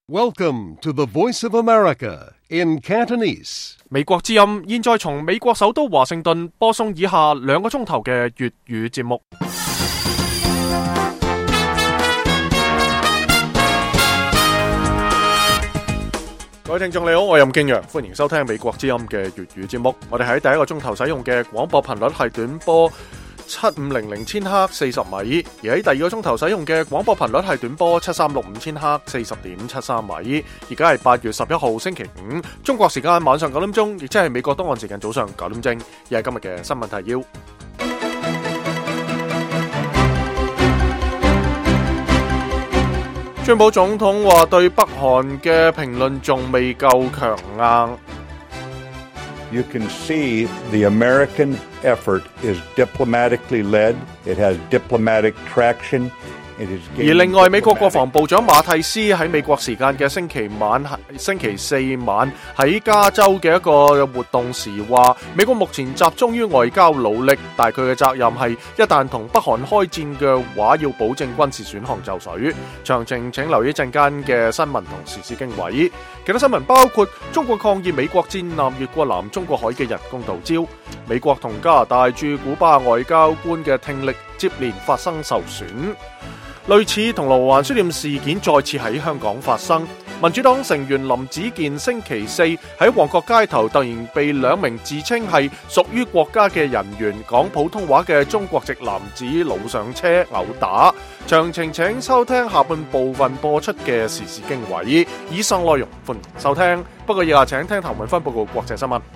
Welcome to the Voice of America in Cantonese. 美國之音現在從美國首都華盛頓播送以下2個鐘頭嘅粵語節目。各位聽眾你好，我係任敬陽，歡迎收聽美國之音嘅粵語節目。我哋喺第一個鐘頭使用嘅廣播頻率係短波7500千赫40米，而喺第二個鐘頭使用嘅廣播頻率係短波7365千赫40.73米。而家係8月11號星期五，中國時間晚上9點鐘，亦即係美國東岸時間早上9點正。而係今日嘅新聞提要。川普總統話對北韓嘅評論仲未夠強硬。 You can see the American effort is diplomatically led. It has diplomatic traction. 而另外，美國國防部長馬蒂斯喺美國時間嘅星期四晚喺加州嘅一個活動時話，美國目前集中於外交努力，但係佢嘅責任係一旦同北韓開戰嘅話，要保證軍事選項就緒。詳情請留意陣間嘅新聞同時事經緯。其他新聞包括中國抗議美國戰艦越過南中國海嘅人工島礁，美國同加拿大駐古巴外交官嘅聽力接連發生受損。類似銅鑼灣書店事件再次喺香港發生，民主黨成員林子健星期四喺旺角街頭突然被2名自稱係屬於國家嘅人員講普通話嘅中國籍男子擄上車毆打。詳情請收聽下半部分播出嘅時事經緯。以上內容歡迎收聽，不過以下請聽譚永芬報告國際新聞。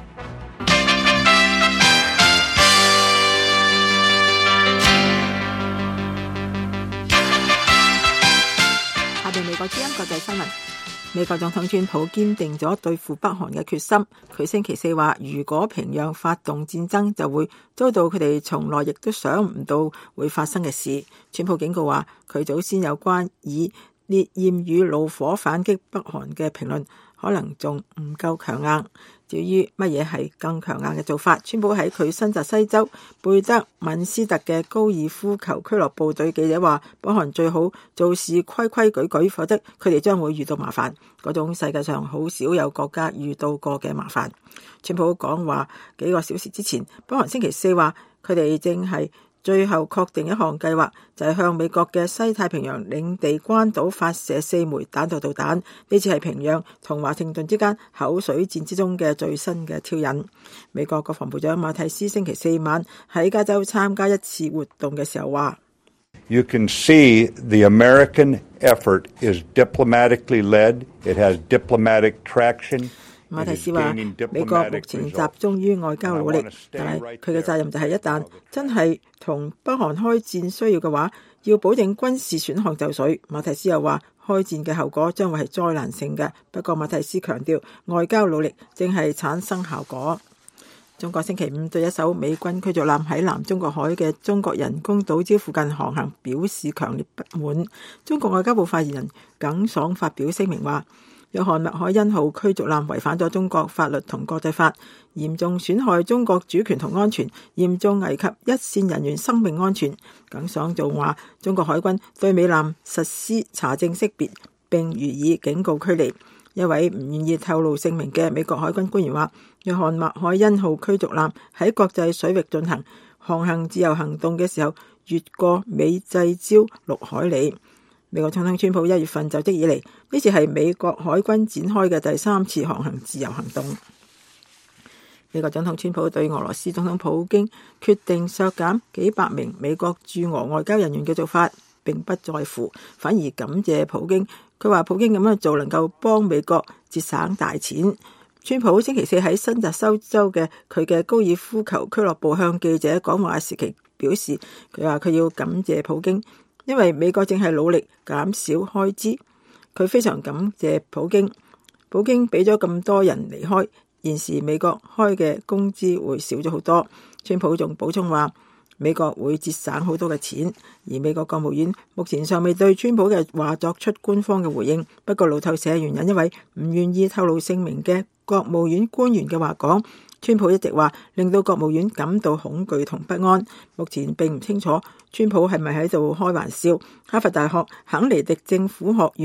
美國之音國際新聞，美國總統川普堅定咗對付北韓嘅決心。佢星期四話，如果平壤發動戰爭，就會遭到佢哋從來亦都想唔到會發生嘅事。川普警告話，佢早先有關以烈焰與怒火反擊北韓嘅評論，可能仲唔夠強硬。至於乜嘢係更強硬嘅做法，川普喺佢新澤西州貝德敏斯特嘅高爾夫球俱樂部對記者話，北韓最好做事規規矩矩，否則佢哋將會遇到麻煩，嗰種世界上好少有國家遇到過嘅麻煩。川普講話幾個小時之前，北韓星期四話佢哋正係最後確定一項計劃，就係向美國嘅西太平洋領地關島發射4枚彈道導彈。呢次係平壤同華盛頓之間口水戰之中嘅最新嘅挑釁。美國國防部長馬蒂斯星期四晚喺加州參加一次活動嘅時候話， You can see the American effort is diplomatically led. It has diplomatic traction. 馬蒂斯話，美國目前集中於外交努力，但係佢嘅責任就係一旦真係同北韓開戰需要嘅話，要保證軍事選項就緒。馬蒂斯又話，開戰嘅後果將會係災難性嘅，不過馬蒂斯強調，外交努力正係產生效果。中國星期五對一艘美軍驅逐艦喺南中國海嘅中國人工島礁附近航行表示強烈不滿。中國外交部發言人耿爽發表聲明話，約翰麥凱恩號驅逐艦違反咗中國法律同國際法，嚴重損害中國主權同安全，嚴重危及一線人員生命安全。耿爽仲話，中國海軍對美艦實施查證識別，並予以警告驅離。一位唔願意透露姓名嘅美國海軍官員話，約翰麥凱恩號驅逐艦喺國際水域進行航行自由行動嘅時候，越過美濟礁6海里。美國總統川普1月份就職以嚟，呢次係美國海軍展開嘅第3次航行自由行動。美國總統川普對俄羅斯總統普京決定削減幾百名美國駐俄外交人員嘅做法並不在乎，反而感謝普京。佢話普京咁樣做能夠幫美國節省大錢。川普星期四喺新澤西州嘅佢嘅高爾夫球俱樂部向記者講話時期表示，佢話佢要感謝普京，因為美國正係努力減少開支，佢非常感謝普京。普京俾咗咁多人離開，現時美國開嘅工資會少咗好多。川普仲補充話，美國會節省好多嘅錢，而美國國務院目前尚未對川普嘅話作出官方嘅回應。不過路透社援引一位唔願意透露姓名嘅國務院官員嘅話講，川普一直話令到國務院感到恐懼同不安。目前並唔清楚川普係咪喺度開玩笑。哈佛大學肯尼迪政府學院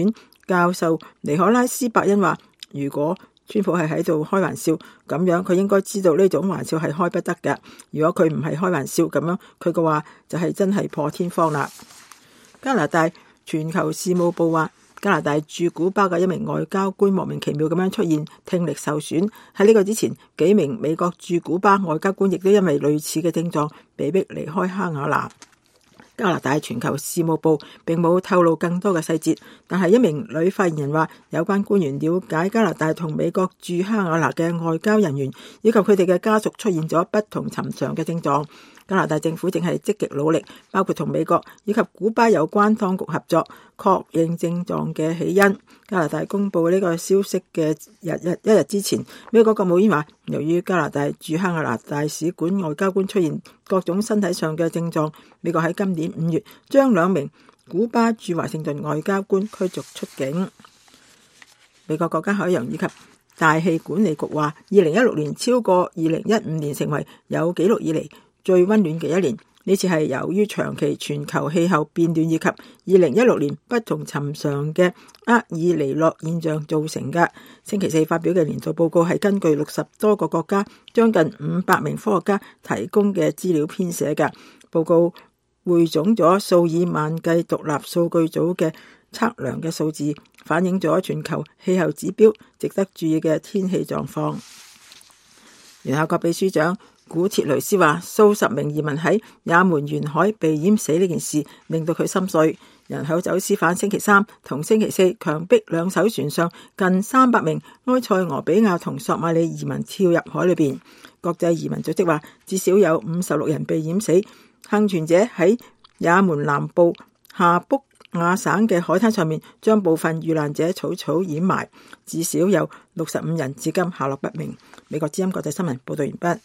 教授尼可拉斯伯恩話，如果川普係喺度開玩笑，咁樣佢應該知道呢種玩笑係開不得嘅。如果佢唔係開玩笑，咁樣佢嘅話就係真係破天荒啦。加拿大全球事務部話，加拿大駐古巴嘅一名外交官莫名其妙咁樣出現聽力受損。喺呢個之前，幾名美國駐古巴外交官亦都因為類似嘅症狀被迫離開哈瓦那。加拿大全球事務部並冇透露更多嘅細節，但係一名女發言人話，有關官員了解加拿大同美國駐哈瓦那嘅外交人員以及佢哋嘅家屬出現咗不同尋常嘅症狀。加拿大政府正係積極努力，包括同美國以及古巴有關當局合作，確認症狀嘅起因。加拿大公布呢個消息嘅一日之前，美國國務院話，由於加拿大駐哈瓦那大使館外交官出現各種身體上嘅症狀，美國喺今年5月將2名古巴駐華盛頓外交官驅逐出境。美國國家海洋以及大氣管理局話，2016年超過2015年成為有紀錄以嚟最溫暖嘅一年。呢次係由於長期全球氣候變暖以及2016年不同尋常嘅厄爾尼諾現象造成嘅。星期四發表嘅年度報告係根據60多個國家將近500名科學家提供嘅資料編寫嘅。報告匯總咗數以萬計獨立數據組嘅測量嘅數字，反映咗全球氣候指標值得注意嘅天氣狀況。聯合國秘書長古鐵雷斯話，數十名移民喺也門沿海被淹死呢件事令到佢心碎。人口走私犯星期3同星期4強迫2艘船上近300名埃塞俄比亞同索馬里移民跳入海裏邊。國際移民組織話，至少有56人被淹死。幸存者喺也門南部夏卜亞省嘅海灘上面將部分遇難者草草掩埋，至少有65人至今下落不明。美國之音國際新聞報道完畢。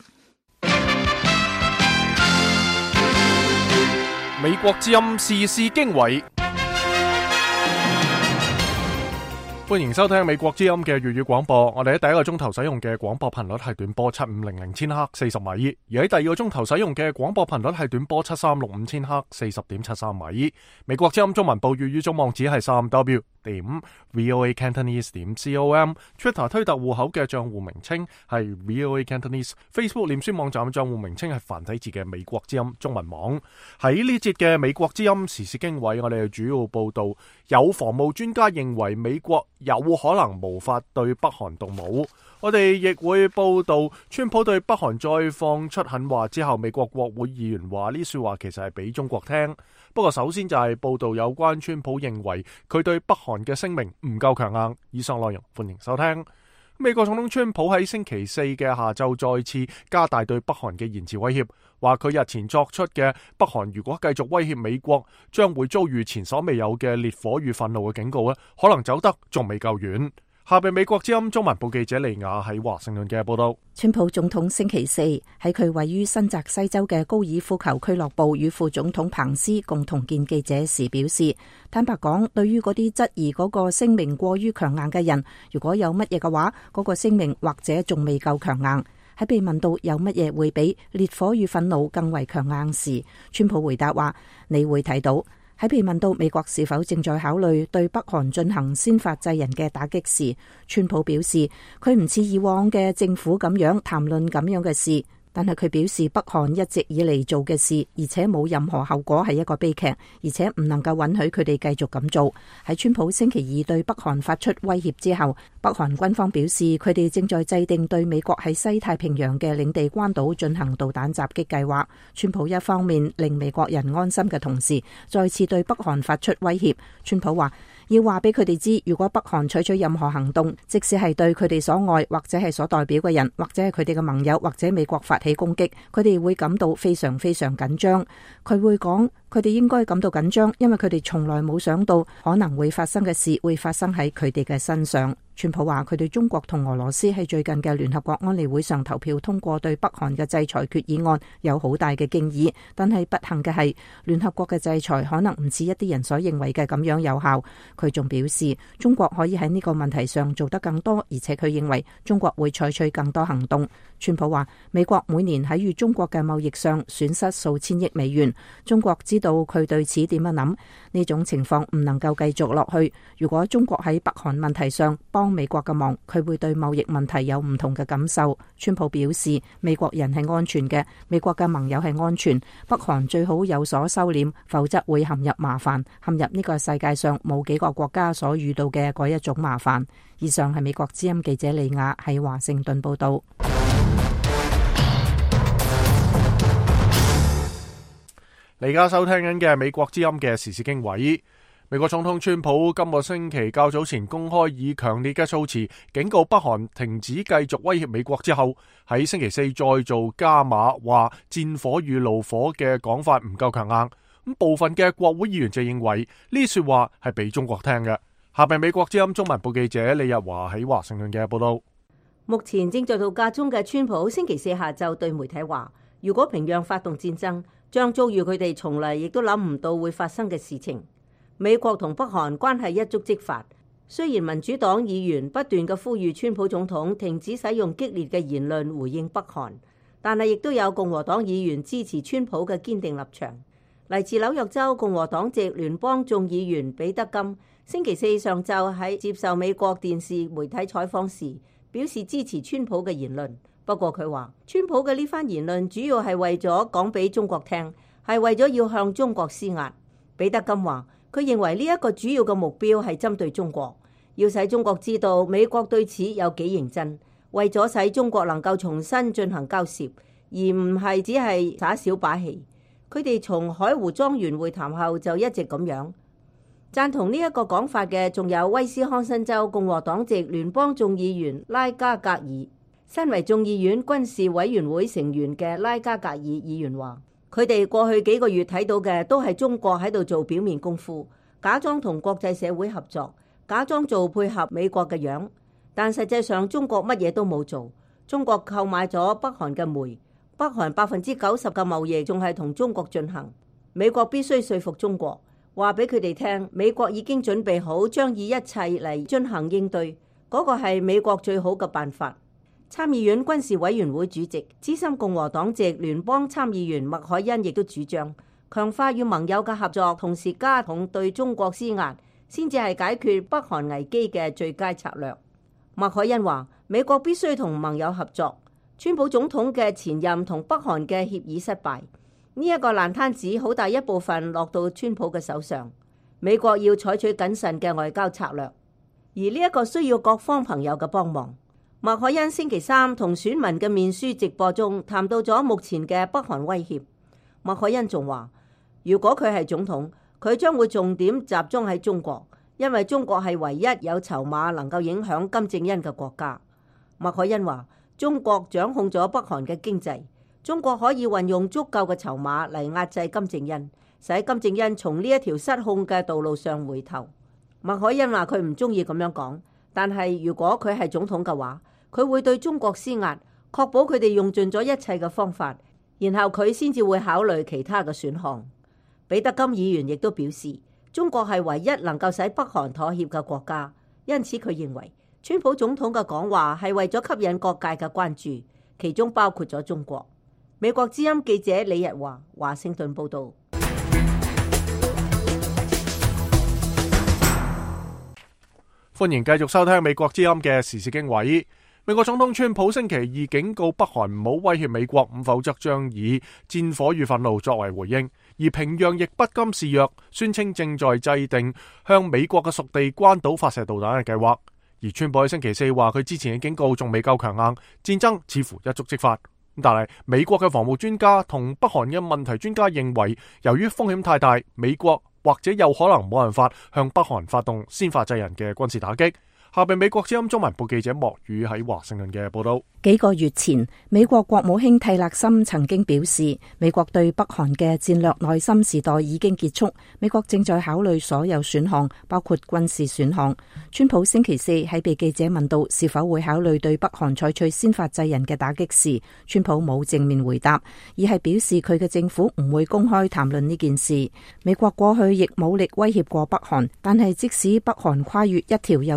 美國之音時事經緯，歡迎收聽美國之音嘅粵語廣播。我哋喺第一個鐘頭使用嘅廣播頻率係短波7500千赫40米，而喺第二個鐘頭使用嘅廣播頻率係短波7365千赫40.73米。美國之音中文部粵語總網址係3w.voacantonese.com，Twitter 推特戶口嘅賬戶名稱係 VOA Cantonese，Facebook 臉書網站嘅賬戶名稱係繁體字嘅美國之音中文網。喺呢節嘅美國之音時事經緯，我哋主要報道有防務專家認為美國有可能無法對北韓動武。我哋亦會報道川普對北韓再放出狠話之後，美國國會議員話呢說話其實係俾中國聽。不過首先就係報道有關川普認為佢對北韓嘅聲明唔夠強硬。以上內容歡迎收聽。美國總統川普喺星期4嘅下晝再次加大對北韓嘅言辭威脅，話佢日前作出嘅北韓如果繼續威脅美國，將會遭遇前所未有嘅烈火與憤怒嘅警告，可能走得仲未夠遠。下邊美國之音中文部記者利亞喺華盛頓嘅報道。 川普總統星期4喺佢位於新澤西州嘅高爾夫球俱樂部與副總統彭斯共同見記者時表示，坦白講，對於嗰啲質疑嗰個聲明過於強硬嘅人，如果有乜嘢嘅話，嗰個聲明或者仲未夠強硬。喺被問到有乜嘢會比烈火與憤怒更為強硬時，川普回答話，你會睇到。喺被問到美國是否正在考慮對北韓進行先發制人嘅打擊時，川普表示佢唔似以往嘅政府咁樣談論咁樣嘅事，但係佢表示北韓一直以嚟做嘅事，而且冇任何後果係一個悲劇，而且唔能夠允許佢哋繼續咁做。喺川普星期2對北韓發出威脅之後，北韓軍方表示佢哋正在制定對美國喺西太平洋嘅領地關島進行導彈襲擊計劃。川普一方面令美國人安心嘅同時，再次對北韓發出威脅。川普話要話俾佢哋知，如果北韓採取任何行動，即使係對佢哋所愛或者係所代表嘅人，或者係佢哋嘅盟友，或者美國發起攻擊，佢哋會感到非常非常緊張。佢會講，佢哋應該感到緊張，因為佢哋從來冇想到可能會發生嘅事會發生喺佢哋嘅身上。川普話佢對中國同俄羅斯喺最近嘅聯合國安理會上投票通過對北韓嘅制裁決議案有好大嘅敬意，但係不幸嘅係聯合國嘅制裁可能唔似一啲人所認為嘅咁樣有效。佢仲表示中國可以喺呢個問題上做得更多，而且佢認為中國會採取更多行動。川普話美國每年喺與中國嘅貿易上損失數千億美元，中國知道佢對此點樣諗。呢種情況唔能夠繼續落去。如果中國喺北韓問題上幫美國嘅忙，佢會對貿易問題有唔同嘅感受。川普表示，美國人係安全嘅，美國嘅盟友係安全，北韓最好有所收斂，否則會陷入麻煩，陷入呢個世界上冇幾個國家所遇到嘅嗰一種麻煩。以上係美國之音記者李雅喺華盛頓報道。 你而家收聽緊嘅係美國之音嘅時事經緯。美國總統川普今個星期較早前公開以強烈嘅措辭警告北韓停止繼續威脅美國之後，喺星期四再做加碼，話戰火與怒火嘅講法唔夠強硬。咁部分嘅國會議員就認為呢說話係俾中國聽嘅。下邊美國之音中文部記者李日華喺華盛頓嘅報道。 目前正在度假中嘅川普星期四下晝對媒體話，如果平壤發動戰爭，將遭遇佢哋從嚟亦都諗唔到會發生嘅事情。美國同北韓關係一觸即發，雖然民主黨議員不斷嘅呼籲川普總統停止使用激烈嘅言論回應北韓，但係亦都有共和黨議員支持川普嘅堅定立場。嚟自紐約州共和黨籍聯邦眾議員彼得金星期四上晝喺接受美國電視媒體採訪時表示支持川普嘅言論。不過佢話，川普嘅呢番言論主要係為咗講俾中國聽，係為咗要向中國施壓。彼得金話，佢認為呢一個主要嘅目標係針對中國，要使中國知道美國對此有幾認真，為咗使中國能夠重新進行交涉，而唔係只係耍小把戲。佢哋從海湖莊園會談後就一直咁樣。贊同呢一個講法嘅仲有威斯康辛州共和黨籍聯邦眾議員拉加格爾。身為眾議院軍事委員會成員嘅拉加格爾議員話，佢哋過去幾個月睇到嘅都係中國喺度做表面功夫，假裝同國際社會合作，假裝做配合美國嘅樣，但實際上中國乜嘢都冇做。中國購買咗北韓嘅煤，北韓90%嘅貿易仲係同中國進行。美國必須說服中國，話俾佢哋聽，美國已經準備好將以一切嚟進行應對，嗰個係美國最好嘅辦法。參議院軍事委員會主席、資深共和黨籍聯邦參議員麥凱恩亦都主張強化與盟友嘅合作，同時加重對中國施壓，先至係解決北韓危機嘅最佳策略。麥凱恩話，美國必須同盟友合作。川普總統嘅前任同北韓嘅協議失敗，呢一個爛攤子好大一部分落到川普嘅手上。美國要採取謹慎嘅外交策略，而呢一個需要各方朋友嘅幫忙。麥凱恩星期三同選民嘅面書直播中談到咗目前嘅北韓威脅。麥凱恩仲話，如果佢係總統，佢將會重點集中喺中國，因為中國係唯一有籌碼能夠影響金正恩嘅國家。麥凱恩話，中國掌控咗北韓嘅經濟，中國可以運用足夠嘅籌碼嚟壓制金正恩，使金正恩從呢一條失控嘅道路上回頭。麥凱恩話佢唔中意咁樣講，但係如果佢係總統嘅話，佢會對中國施壓，確保佢哋用盡咗一切嘅方法，然後佢先至會考慮其他嘅選項。彼得金議員亦都表示，中國係唯一能夠使北韓妥協嘅國家，因此佢認為川普總統嘅講話係為咗吸引各界嘅關注，其中包括咗中國。美國之音記者李日華，華盛頓報道。 歡迎繼續收聽美國之音嘅時事經緯。美國總統川普星期二警告北韓唔好威脅美國，否則將以戰火與憤怒作為回應。而平壤亦不甘示弱，宣稱正在制定向美國嘅屬地關島發射導彈嘅計劃。而川普喺星期四話佢之前嘅警告仲未夠強硬，戰爭似乎一觸即發。但係美國嘅防務專家同北韓嘅問題專家認為，由於風險太大，美國或者有可能冇辦法向北韓發動先發制人嘅軍事打擊。下邊美國之音中文部記者莫宇喺華盛頓嘅報道。 幾個月前，美國國務卿蒂勒森曾經表示，美國對北韓嘅戰略耐心時代已經結束，美國正在考慮所有選項，包括軍事選項。川普星期四喺被記者問到是否會考慮對北韓採取先發制人嘅打擊時，川普冇正面回答，而係表示佢嘅政府唔會公開談論呢件事。美國過去亦武力威脅過北韓，但係即使北韓跨越一條又一條嘅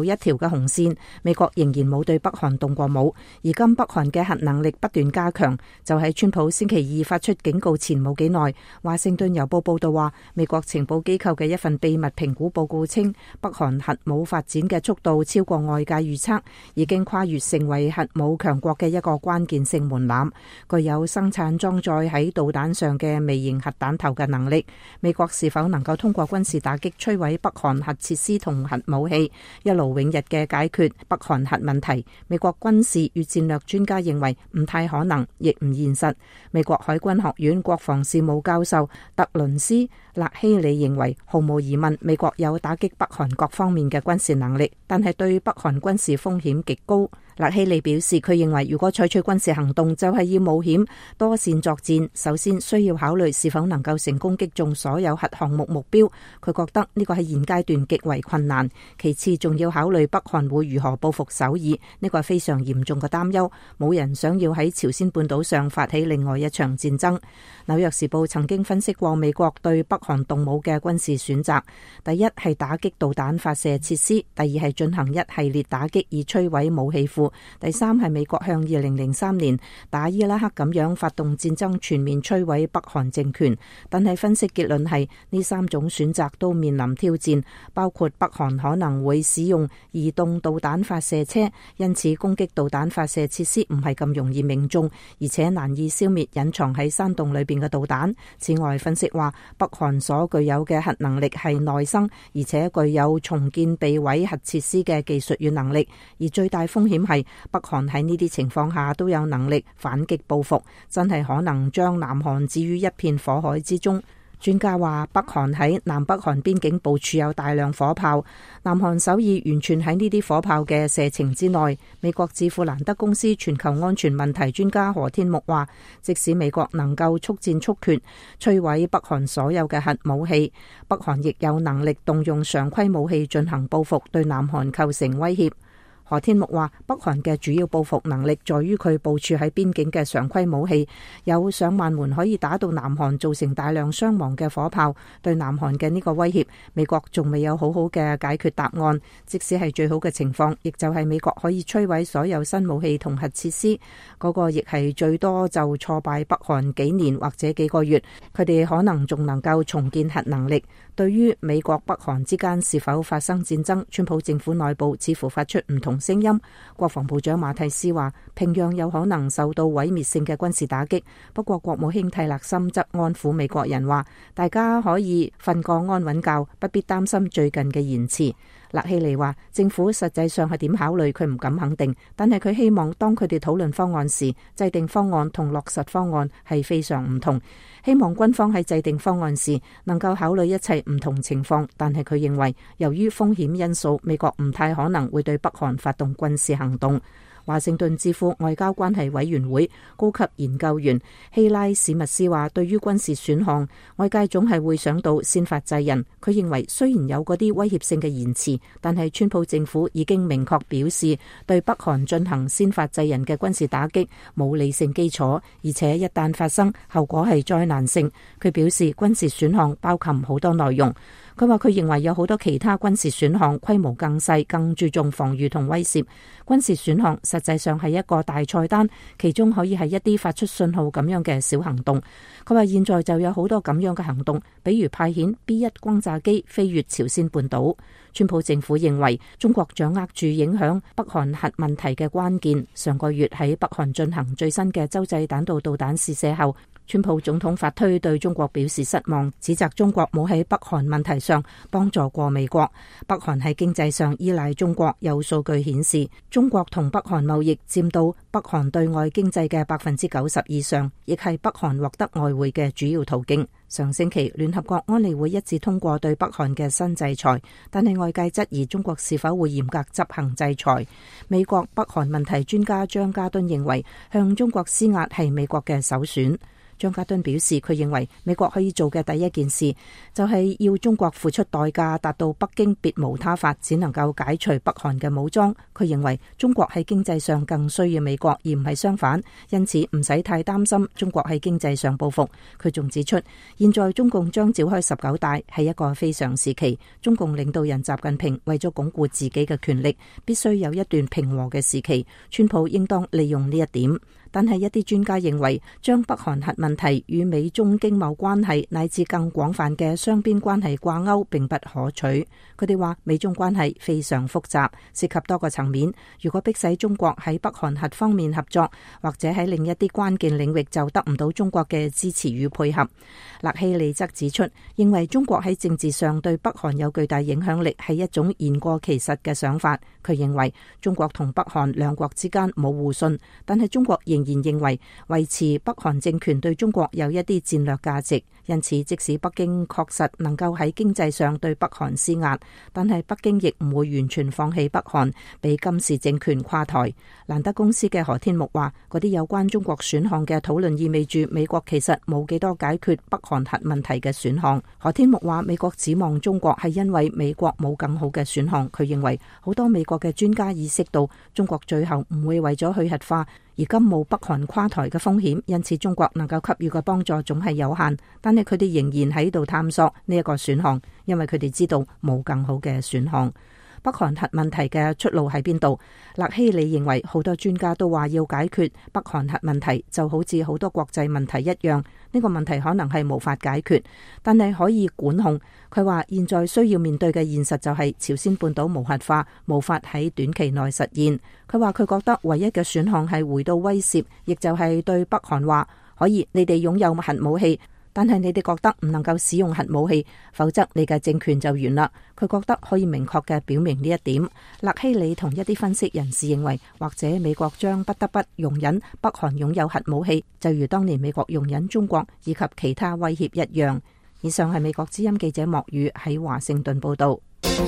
嘅紅線，美國仍然冇對北韓動過武。而今北韓嘅核能力不斷加強，就喺川普星期二發出警告前冇幾耐，華盛頓郵報報道話，美國情報機構嘅一份秘密評估報告稱，北韓核武發展嘅速度超過外界預測，已經跨越成為核武強國嘅一個關鍵性門檻，具有生產裝載喺導彈上嘅微型核彈頭嘅能力。美國是否能夠通過軍事打擊摧毀北韓核設施同核武器，一勞永逸嘅解決北韓核問題？美國軍事與戰略專家認為唔太可能，亦唔現實。美國海軍學院國防事務教授特倫斯勒希里認為，毫無疑問，美國有打擊北韓各方面嘅軍事能力，但係對北韓軍事風險極高。勒希利表示，佢認為如果採取軍事行動，就係要冒險多線作戰，首先需要考慮是否能夠成功擊中所有核項目目標。佢覺得呢個喺現階段極為困難。其次，仲要考慮北韓會如何報復首爾，呢個係非常嚴重嘅擔憂。冇人想要喺朝鮮半島上發起另外一場戰爭。紐約時報曾經分析過美國對北韓動武嘅軍事選擇：第一係打擊導彈發射設施，第二係進行一系列打擊以摧毀武器庫，第三係美國向2003年打伊拉克咁樣發動戰爭，全面摧毀北韓政權。但係分析結論係呢三種選擇都面臨挑戰，包括北韓可能會使用移動導彈發射車，因此攻擊導彈發射設施唔係咁容易命中，而且難以消滅隱藏喺山洞裏邊嘅導彈。此外，分析話北韓所具有嘅核能力係內生，而且具有重建被毀核設施嘅技術與能力，而最大風險係北韓喺呢啲情況下都有能力反擊報復，真係可能將南韓置於一片火海之中。專家話，北韓喺南北韓邊境部署有大量火炮，南韓首爾完全喺呢啲火炮嘅射程之內。美國智庫蘭德公司全球安全問題專家何天木話，即使美國能夠速戰速決摧毀北韓所有嘅核武器，北韓亦有能力動用常規武器進行報復，對南韓構成威脅。何天木話，北韓嘅主要報復能力在於佢部署喺邊境嘅常規武器，有上萬門可以打到南韓造成大量傷亡嘅火炮。對南韓嘅呢個威脅，美國仲未有好好嘅解決答案。即使係最好嘅情況，亦就係美國可以摧毀所有新武器同核設施，嗰個亦係最多就挫敗北韓幾年或者幾個月。佢哋可能仲能夠重建核能力。對於美國北韓之間是否發生戰爭，川普政府內部似乎發出唔同聲音。國防部長馬蒂斯話，平壤有可能受到毀滅性嘅軍事打擊，不過國務卿蒂勒森則安撫美國人話，大家可以瞓個安穩覺，不必擔心最近嘅言辭。勒希利話，政府實際上係點考慮，佢唔敢肯定，但係佢希望當佢哋討論方案時，制定方案同落實方案係非常唔同。希望軍方喺制定方案時能夠考慮一切唔同情況，但係佢認為由於風險因素，美國唔太可能會對北韓發動軍事行動。華盛頓智庫外交關係委員會高級研究員希拉史密斯話，對於軍事選項，外界總係會想到先發制人。佢認為雖然有嗰啲威脅性嘅言辭，但係川普政府已經明確表示對北韓進行先發制人嘅軍事打擊冇理性基礎，而且一旦發生，後果係災難性。佢表示軍事選項包含好多內容。佢話佢認為有好多其他軍事選項規模更細，更注重防禦同威懾。軍事選項實際上係一個大菜單，其中可以係一啲發出信號咁樣嘅小行動。佢話現在就有好多咁樣嘅行動，比如派遣 B1 轟炸機飛越朝鮮半島。川普政府認為中國掌握住影響北韓核問題嘅關鍵。上個月喺北韓進行最新嘅洲際彈道導彈試射後，川普總統法推對中國表示失望，指責中國冇喺北韓問題上幫助過美國。北韓喺經濟上依賴中國，有數據顯示中國同北韓貿易佔到北韓對外經濟嘅90%以上，亦係北韓獲得外匯嘅主要途徑。上星期聯合國安理會一致通過對北韓嘅新制裁，但係外界質疑中國是否會嚴格執行制裁。美國北韓問題專家張家敦認為向中國施壓係美國嘅首選。 張家敦表示，佢認為美國可以做嘅第一件事就係要中國付出代價，達到北京別無他法，只能夠解除北韓嘅武裝。佢認為中國喺經濟上更需要美國，而唔係相反，因此唔使太擔心中國喺經濟上報復。佢仲指出，現在中共將召開19大，係一個非常時期。中共領導人習近平為咗鞏固自己嘅權力，必須有一段平和嘅時期。川普應當利用呢一點。但係一啲專家認為，將北韓核問題與美中經貿關係乃至更廣泛嘅雙邊關係掛鈎並不可取。佢哋話美中關係非常複雜，涉及多個層面。如果迫使中國喺北韓核方面合作，或者喺另一啲關鍵領域就得唔到中國嘅支持與配合。勒希利則指出，認為中國喺政治上對北韓有巨大影響力係一種言過其實嘅想法。佢認為中國同北韓兩國之間冇互信，但係中國仍然認為維持北韓政權對中國有一啲戰略價值，因此即使北京確實能夠喺經濟上對北韓施壓，但係北京亦唔會完全放棄北韓，俾金氏政權垮台。蘭德公司嘅何天木話，嗰啲有關中國選項嘅討論意味住美國其實冇幾多解決北韓核問題嘅選項。何天木話，美國指望中國係因為美國冇更好嘅選項。佢認為好多美國嘅專家意識到中國最後唔會為咗去核化而甘冒北韓垮台嘅風險，因此中國能夠給予嘅幫助總係有限，但係佢哋仍然喺度探索呢一個選項，因為佢哋知道冇更好嘅選項。北韓核問題嘅出路喺邊度？勒希里認為好多專家都話要解決北韓核問題，就好似好多國際問題一樣，呢個問題可能係無法解決，但係可以管控。佢話現在需要面對嘅現實就係朝鮮半島無核化，無法喺短期內實現。佢話佢覺得唯一嘅選項係回到威懾，亦就係對北韓話，可以你哋擁有核武器，但係你哋覺得唔能夠使用核武器，否則你嘅政權就完啦。佢覺得可以明確嘅表明呢一點。勒希里同一啲分析人士認為，或者美國將不得不容忍北韓擁有核武器，就如當年美國容忍中國以及其他威脅一樣。以上係美國之音記者莫宇喺華盛頓報道。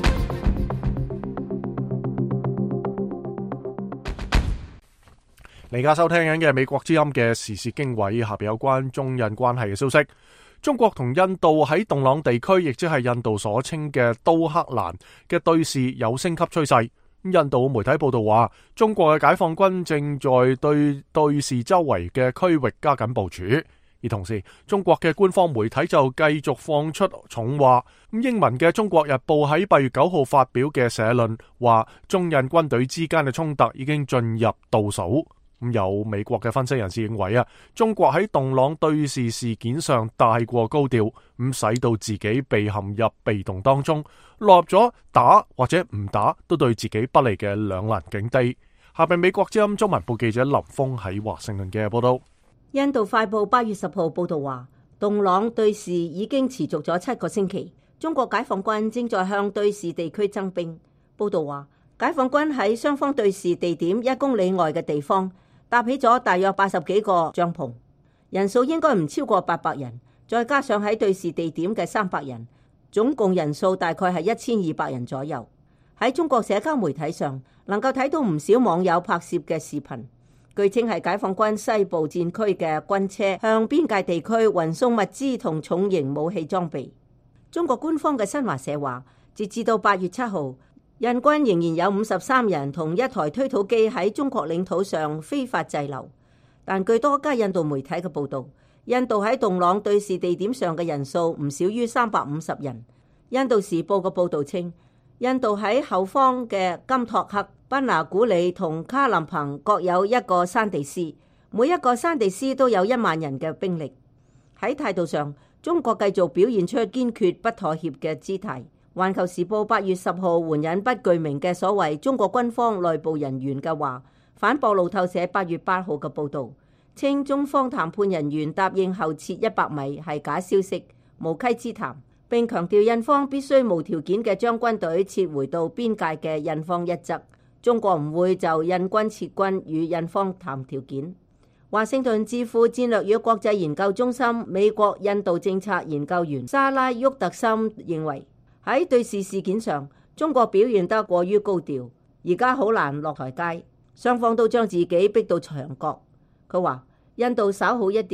你而家收聽緊嘅美國之音嘅時事經緯，下邊有關中印關係嘅消息。中國同印度喺洞朗地區，亦即係印度所稱嘅都克蘭嘅對峙有升級趨勢。印度媒體報道話，中國嘅解放軍正在對峙周圍嘅區域加緊部署。而同時，中國嘅官方媒體就繼續放出重話。英文嘅《中國日報》喺8月9號發表嘅社論話，中印軍隊之間嘅衝突已經進入倒數。有美國嘅分析人士認為中國喺洞朗對峙事件上太過高調，使到自己被陷入被動當中，落入咗打或者唔打都對自己不利嘅兩難境地。下邊美國之音中文部記者林峰喺華盛頓嘅報道。 印度快報8月10號報道話，洞朗對峙已經持續咗7個星期，中國解放軍正在向對峙地區增兵。報道話，解放軍喺雙方對峙地點1公里外嘅地方搭起咗大約80幾個帳篷，人數應該唔超過800人，再加上喺對峙地點嘅300人，總共人數大概係1200人左右。喺中國社交媒體上能夠睇到唔少網友拍攝嘅視頻，據稱係解放軍西部戰區嘅軍車向邊界地區運送物資同重型武器裝備。中國官方嘅新華社話，截至到8月7號，印軍仍然有53人同一台推土機喺中國領土上非法滯留，但據多家印度媒體嘅報道，印度喺洞朗對峙地點上嘅人數唔少於350人。印度時報嘅報道稱，印度喺後方嘅金托克、賓拿古里同卡林彭各有一個山地師，每一個山地師都有1萬人嘅兵力。喺態度上，中國繼續表現出堅決不妥協嘅姿態。環球時報8月10號援引不具名嘅所謂中國軍方內部人員嘅話，反駁路透社8月8號嘅報導，稱中方談判人員答應後撤100米係假消息、無稽之談，並強調印方必須無條件嘅將軍隊撤回到邊界嘅印方一則，中國唔會就印軍撤軍與印方談條件。華盛頓智庫戰略與國際研究中心美國印度政策研究員莎拉沃特森認為，喺對峙事件上，中國表現得過於高調，而家好難落台階，雙方都將自己逼到牆角。佢話印度稍好一啲，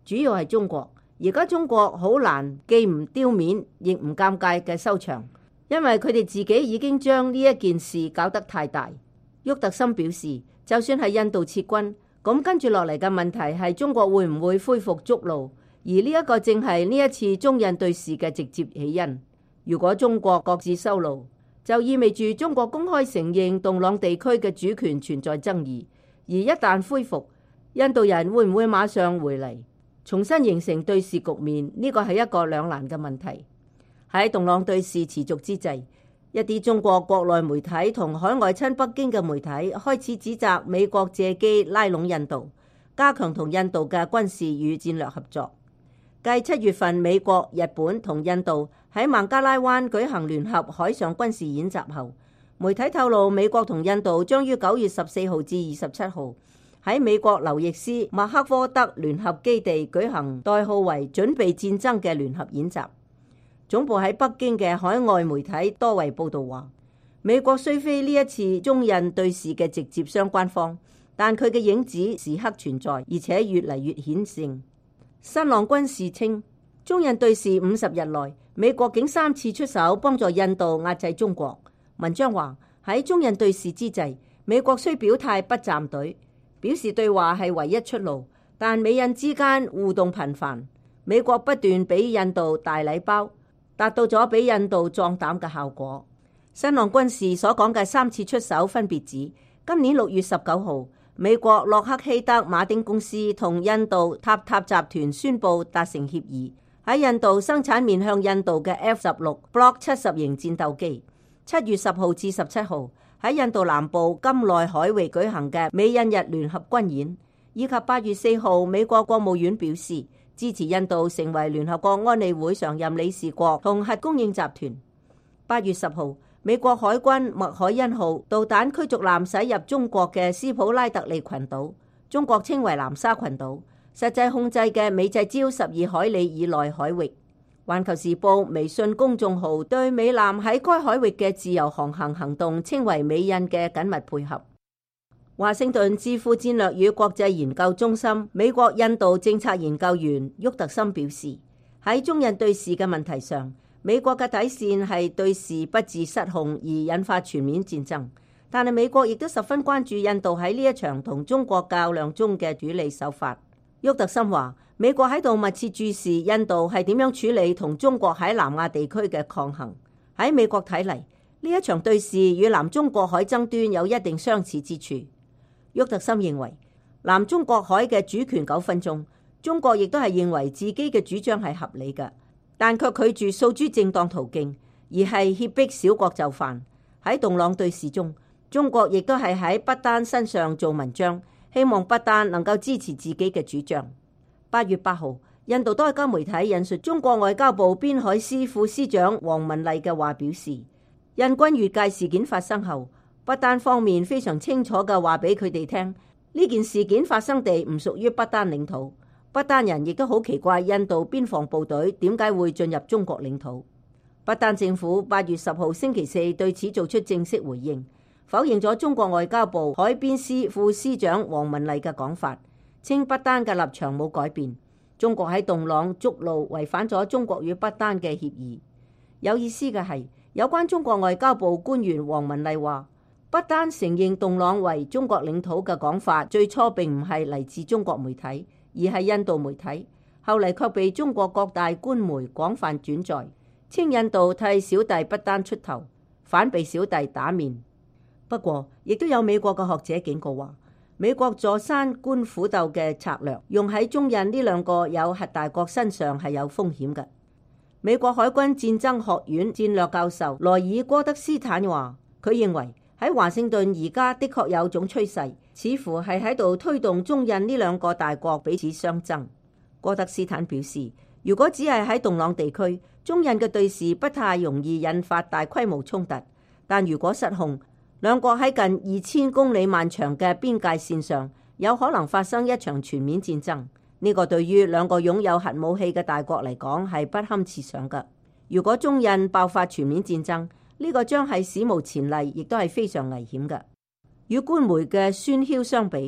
主要係中國。而家中國好難既唔丟面亦唔尷尬嘅收場，因為佢哋自己已經將呢一件事搞得太大。沃特森表示，就算係印度撤軍，咁跟住落嚟嘅問題係中國會唔會恢復築路，而呢一個正係呢一次中印對峙嘅直接起因。如果中國各自收路，就意味住中國公開承認洞朗地區嘅主權存在爭議，而一旦恢復，印度人會唔會馬上回嚟，重新形成對峙局面？呢個係一個兩難嘅問題。喺洞朗對峙持續之際，一啲中國國內媒體同海外親北京嘅媒體開始指責美國借機拉攏印度，加強同印度嘅軍事與戰略合作。繼7月份美國、日本同印度喺孟加拉灣舉行聯合海上軍事演習後，媒體透露美國同印度將於9月14號至27號喺美國劉易斯麥克科德聯合基地舉行代號為準備戰爭嘅聯合演習。總部喺北京嘅海外媒體多為報道話，美國雖非呢一次中印對峙嘅直接相關方，但佢嘅影子時刻存在，而且越嚟越顯性。新浪軍事稱，中印對峙50日內，美國竟3次出手幫助印度壓制中國。文章話，喺中印對峙之際，美國雖表態不站隊，表示對話係唯一出路，但美印之間互動頻繁，美國不斷俾印度大禮包，達到咗俾印度壯膽嘅效果。新浪軍事所講嘅3次出手分別指，今年6月19號，美國洛克希德馬丁公司同印度塔塔集團宣布達成協議，喺印度生產面向印度嘅 F-16 Block 70型戰鬥機。7月10號至17號喺印度南部甘內海域舉行嘅美印日聯合軍演，以及8月4號美國國務院表示支持印度成為聯合國安理會常任理事國同核供應集團。8月10號美國海軍麥凱恩號導彈驅逐艦駛入中國嘅斯普拉特利群島，中國稱為南沙群島，實際控制嘅美濟礁12海里以內海域。環球時報微信公眾號對美艦喺該海域嘅自由航行行動稱為美印嘅緊密配合。華盛頓智庫戰略與國際研究中心美國印度政策研究員沃特森表示，喺中印對峙嘅問題上，美國嘅底線係對事不致失控而引發全面戰爭，但係美國亦都十分關注印度喺呢一場同中國較量中嘅處理手法。沃特森話，美國喺度密切注視印度係點樣處理同中國喺南亞地區嘅抗衡。喺美國睇嚟，呢一場對峙與南中國海爭端有一定相似之處。沃特森認為，南中國海嘅主權糾紛中，中國亦都係認為自己嘅主張係合理嘅，但卻拒絕訴諸正當途徑，而係脅迫小國就範。喺洞朗對峙中，中國亦都係喺不丹身上做文章，希望不丹能夠支持自己嘅主張。8月8號，印度多家媒體引述中國外交部邊海司副司長黃文麗嘅話表示，印軍越界事件發生後，不丹方面非常清楚嘅話俾佢哋聽，呢件事件發生地唔屬於不丹領土。不丹人亦都好奇怪印度邊防部隊點解會進入中國領土。不丹政府8月10號星期四對此做出正式回應，否認咗中國外交部海邊司副司長黃文麗嘅講法，稱不丹嘅立場冇改變，中國喺洞朗築路違反咗中國與不丹嘅協議。有意思嘅係，有關中國外交部官員黃文麗話，不丹承認洞朗為中國領土嘅講法最初並唔係嚟自中國媒體，而係印度媒體，後嚟卻被中國各大官媒廣泛轉載，稱印度替小弟不丹出頭，反被小弟打面。不過，亦都有美國嘅學者警告話，美國坐山觀虎鬥嘅策略用喺中印呢兩個有核大國身上係有風險嘅。美國海軍戰爭學院戰略教授羅爾戈德斯坦話，佢認為喺華盛頓而家的確有種趨勢，似乎係喺度推動中印呢兩個大國彼此相爭。戈德斯坦表示，如果只係喺洞朗地區，中印嘅對峙不太容易引發大規模衝突，但如果失控，兩國喺近2000公里漫長嘅邊界線上，有可能發生一場全面戰爭。呢個對於兩個擁有核武器嘅大國嚟講係不堪設想嘅。如果中印爆發全面戰爭，呢個將係史無前例，亦都係非常危險嘅。與官媒嘅喧囂相比，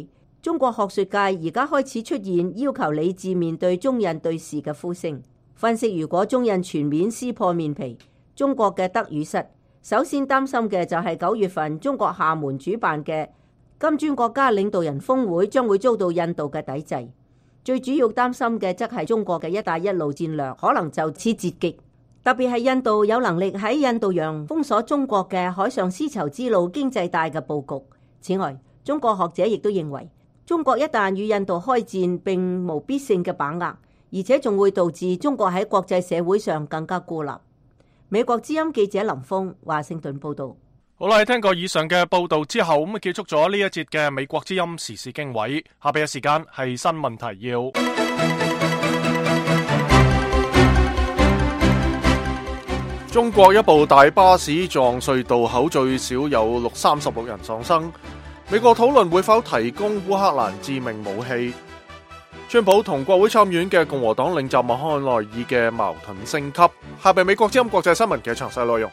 中國學術界而家開始出現要求理智面對中印對峙嘅呼聲。分析如果中印全面撕破面皮，中國嘅得與失，首先擔心嘅就係9月份中國廈門主辦嘅金磚國家領導人峰會將會遭到印度嘅抵制。最主要擔心嘅則係中國嘅一帶一路戰略可能就此截擊，特別係印度有能力喺印度洋封鎖中國嘅海上絲綢之路經濟帶嘅佈局。此外，中國學者亦都認為，中國一旦與印度開戰並無必勝嘅把握，而且仲會導致中國喺國際社會上更加孤立。美國之音記者林峰華盛頓報道。 好啦，聽過以上嘅報道之後，咁結束咗呢一節嘅美國之音時事經緯。下邊嘅時間係新聞提要。中國一部大巴士撞隧道口，最少有36人喪生。美國討論會否提供烏克蘭致命武器。川普同國會參院嘅共和黨領袖麥康奈爾嘅矛盾升級。下邊美國之音國際新聞嘅詳細內容。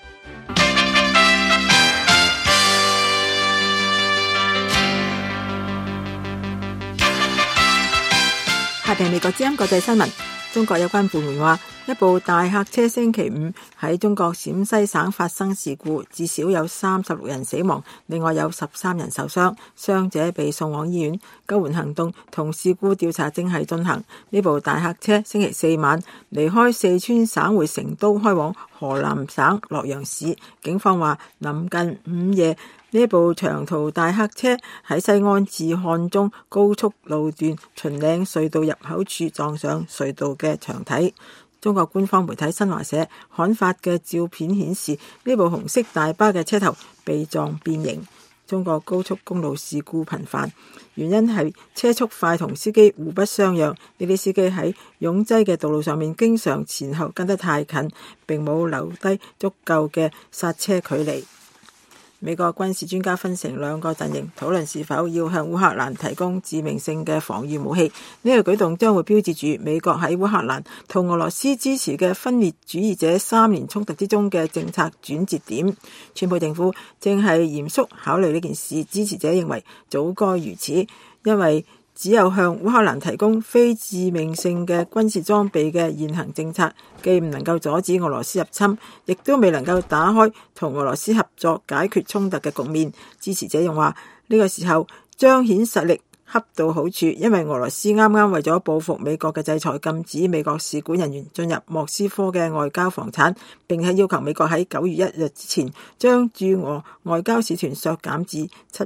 下邊美國之音國際新聞，中國有關部門話，一部大客車星期五喺中國陝西省發生事故，至少有36人死亡，另外有13人受傷，傷者被送往醫院。救援行動同事故調查正係進行。呢部大客車星期四晚離開四川省會成都，開往河南省洛陽市。警方話，臨近午夜，呢部長途大客車喺西安至漢中高速路段秦嶺隧道入口處撞上隧道嘅牆體。中國官方媒體新華社刊發嘅照片顯示，呢部紅色大巴嘅車頭被撞變形。中國高速公路事故頻繁，原因係車速快同司機互不相讓。呢啲司機喺擁擠嘅道路上面經常前後跟得太近，並冇留低足夠嘅剎車距離。美國軍事專家分成兩個陣營，討論是否要向烏克蘭提供致命性嘅防禦武器。呢個舉動將會標誌住美國喺烏克蘭同俄羅斯支持嘅分裂主義者3年衝突之中嘅政策轉折點。川普政府正係嚴肅考慮呢件事，支持者認為早該如此，因為只有向烏克蘭提供非致命性嘅軍事裝備嘅現行政策，既唔能夠阻止俄羅斯入侵，亦都未能夠打開同俄羅斯合作解決衝突嘅局面。支持者用話，呢個時候彰顯實力恰到好處，因為俄羅斯啱啱為咗報復美國嘅制裁，禁止美國使館人員進入莫斯科嘅外交房產，並且要求美國喺9月1日之前將駐俄外交使團削減至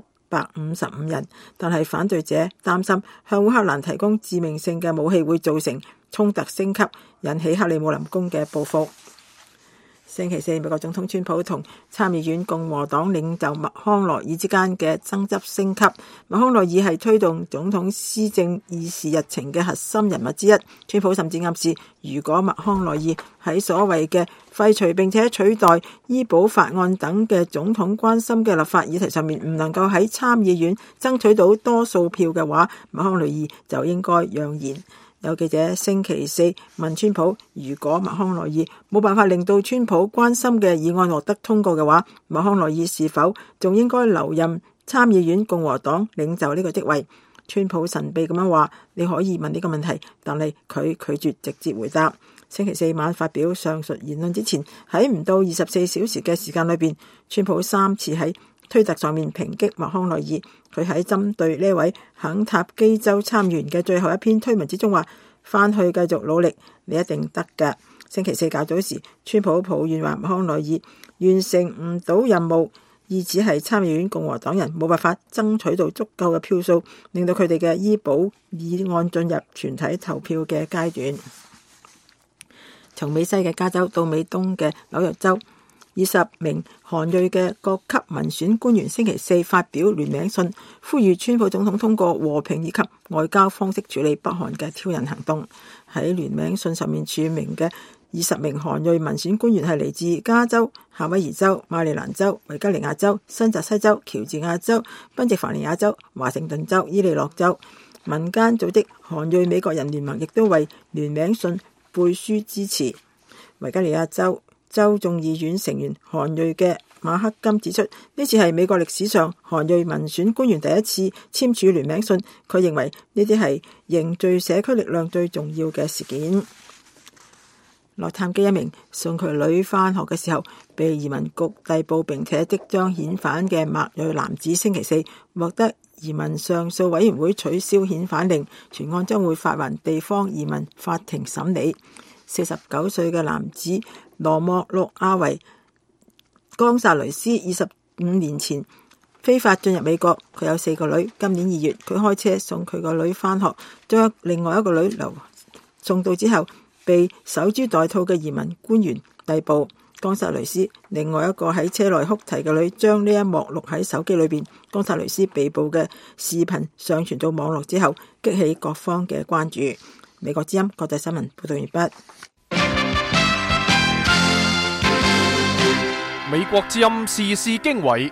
755人，但係反對者擔心向烏克蘭提供致命性嘅武器會造成衝突升級，引起克里姆林宮嘅報復。星期四，美國總統川普同參議院共和黨領袖麥康奈爾之間嘅爭執升級。麥康奈爾係推動總統施政議事日程嘅核心人物之一。川普甚至暗示，如果麥康奈爾喺所謂嘅廢除並且取代醫保法案等嘅總統關心嘅立法議題上面唔能夠喺參議院爭取到多數票嘅話，麥康奈爾就應該讓賢。有記者星期四問川普，如果麥康奈爾冇辦法令到川普關心嘅議案獲得通過嘅話，麥康奈爾是否仲應該留任參議院共和黨領袖呢個職位？川普神秘咁樣話，你可以問呢個問題，但係佢拒絕直接回答。星期四晚發表上述言論之前，喺唔到24小時嘅時間裏邊，川普3次喺推特上面抨擊麥康奈爾。佢喺針對呢位肯塔基州參議員嘅最後一篇推文之中話，返去繼續努力，你一定得㗎。星期四較早時，川普抱怨話麥康奈爾完成唔到任務，意指係參議院共和黨人冇辦法爭取到足夠嘅票數，令到佢哋嘅醫保議案進入全體投票嘅階段。從美西嘅加州到美東嘅紐約州，20名韓裔嘅各級民選官員星期四發表聯名信，呼籲川普總統通過和平以及外交方式處理北韓嘅挑釁行動。喺聯名信上面署名嘅20名韓裔民選官員係嚟自加州、夏威夷州、馬里蘭州、維吉尼亞州、新澤西州、喬治亞州、賓夕法尼亞州、華盛頓州、伊利諾州。民間組織韓裔美國人聯盟亦都為聯名信背書支持。維吉尼亞州州眾議院成員韓裔嘅馬克金指出，呢次係美國歷史上韓裔民選官員第一次簽署聯名信。佢認為呢啲係凝聚社區力量最重要嘅事件。洛杉磯一名送佢女返學嘅時候被移民局逮捕並且即將遣返嘅墨裔男子，星期四獲得移民上訴委員會取消遣返令，全案將會發還地方移民法庭審理。49歲嘅男子羅莫洛亞維岡薩雷斯25年前非法進入美國，佢有4個女。今年2月，佢開車送佢個女返學，將另外一個女送到之後，被守株待兔嘅移民官員逮捕。岡薩雷斯另外一個喺車內哭啼嘅女將呢一幕錄喺手機裏邊。岡薩雷斯被捕嘅視頻上傳到網絡之後，激起各方嘅關注。美國之音國際新聞報道完畢。 美國之音時事經緯，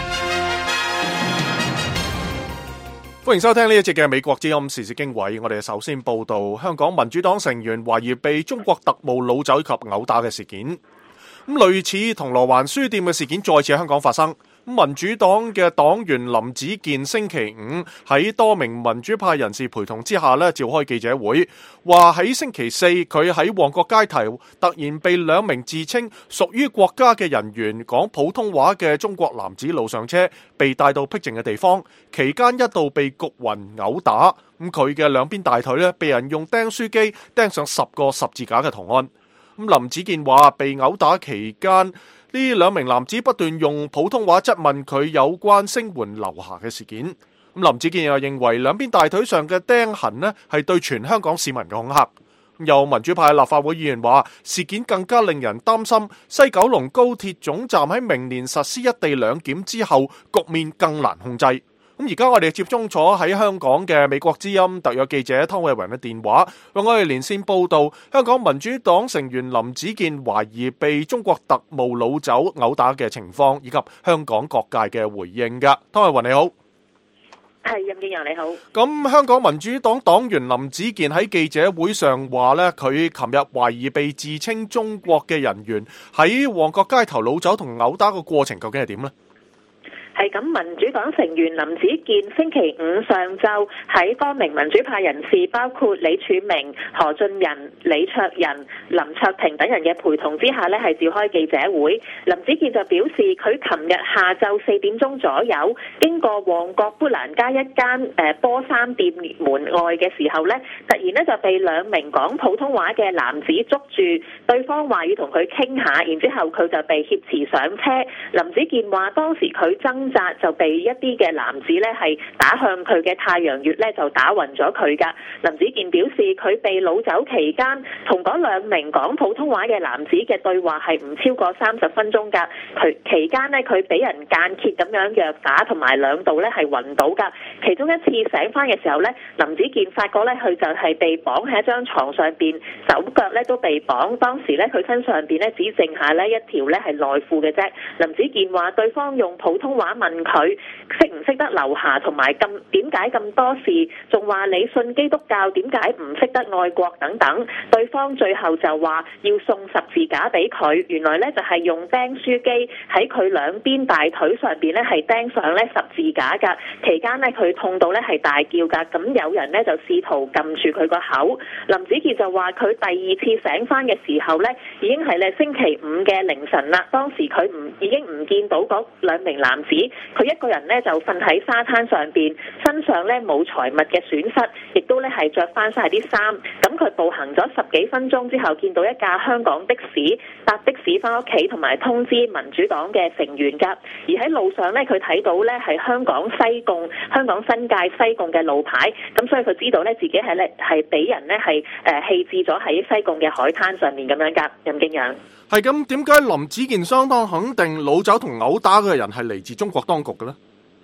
歡迎收聽呢一節嘅美國之音時事經緯。我哋首先報道香港民主黨成員懷疑被中國特務擄走及毆打嘅事件。咁類似銅鑼灣書店嘅事件再次喺香港發生。民主黨嘅黨員林子健星期五喺多名民主派人士陪同之下召開記者會，話喺星期四佢喺旺角街頭突然被2名自稱屬於國家嘅人員講普通話嘅中國男子路上車，被帶到僻靜嘅地方，期間一度被焗暈毆打。咁佢嘅兩邊大腿被人用釘書機釘上10個十字架嘅圖案。咁林子健話被毆打期間，呢2名男子不斷用普通話質問佢有關聲援劉霞嘅事件。咁林子健又認為兩邊大腿上嘅釘痕係對全香港市民嘅恐嚇。有民主派立法會議員話事件更加令人擔心西九龍高鐵總站喺明年實施一地兩檢之後，局面更難控制。咁而家我哋接通咗喺香港嘅美國之音特約記者湯偉雲嘅電話，為我哋連線報道香港民主黨成員林子健懷疑被中國特務擄走毆打嘅情況，以及香港各界嘅回應㗎。湯偉雲你好。 係，任建陽你好。 咁香港民主黨黨員林子健喺記者會上話呢，佢琴日懷疑被自稱中國嘅人員喺旺角街頭擄走同毆打嘅過程究竟係點呢？ 係咁，民主黨成員林子健星期五上晝喺多名民主派人士，包括李柱銘、何俊仁、李卓人、林卓廷等人嘅陪同之下係召開記者會。林子健就表示，佢琴日下晝4點鐘左右，經過旺角砵蘭街一間波衫店門外嘅時候突然就被2名講普通話嘅男子捉住，對方話要同佢傾下，然之後佢就被挾持上車。林子健話當時佢掙扎就被一啲嘅男子係打向佢嘅太陽穴就打暈咗佢噶。林子健表示佢被擄走期間同嗰2名講普通話嘅男子嘅對話係唔超過30分鐘噶。佢期間佢俾人間歇咁樣虐打，同埋2度係暈倒噶。其中一次醒翻嘅時候林子健發覺佢就係被綁喺一張床上邊，手腳都被綁。當時佢身上邊只剩下一條係內褲嘅啫。林子健話對方用普通話問佢識唔識得劉霞，同埋點解咁多事，仲話你信基督教點解唔識得愛國等等。對方最後就話要送十字架俾佢，原來就係用釘書機喺佢兩邊大腿上邊係釘上十字架噶。期間佢痛到係大叫噶，咁有人就試圖撳住佢個口。林子健就話佢第2次醒翻嘅時候已經係星期五嘅凌晨啦。當時佢已經唔見到嗰2名男子，佢一個人就瞓喺沙灘上邊，身上冇財物嘅損失，亦都係着翻晒啲衫。咁佢步行咗10幾分鐘之後，見到一架香港的士，搭的士翻屋企，同埋通知民主黨嘅成員噶。而喺路上佢睇到係香港新界西貢嘅路牌，咁所以佢知道自己係俾人棄置咗喺西貢嘅海灘上面咁樣噶。任敬陽， 係咁，點解林子健相當肯定擄走同毆打嘅人係嚟自中國當局嘅呢？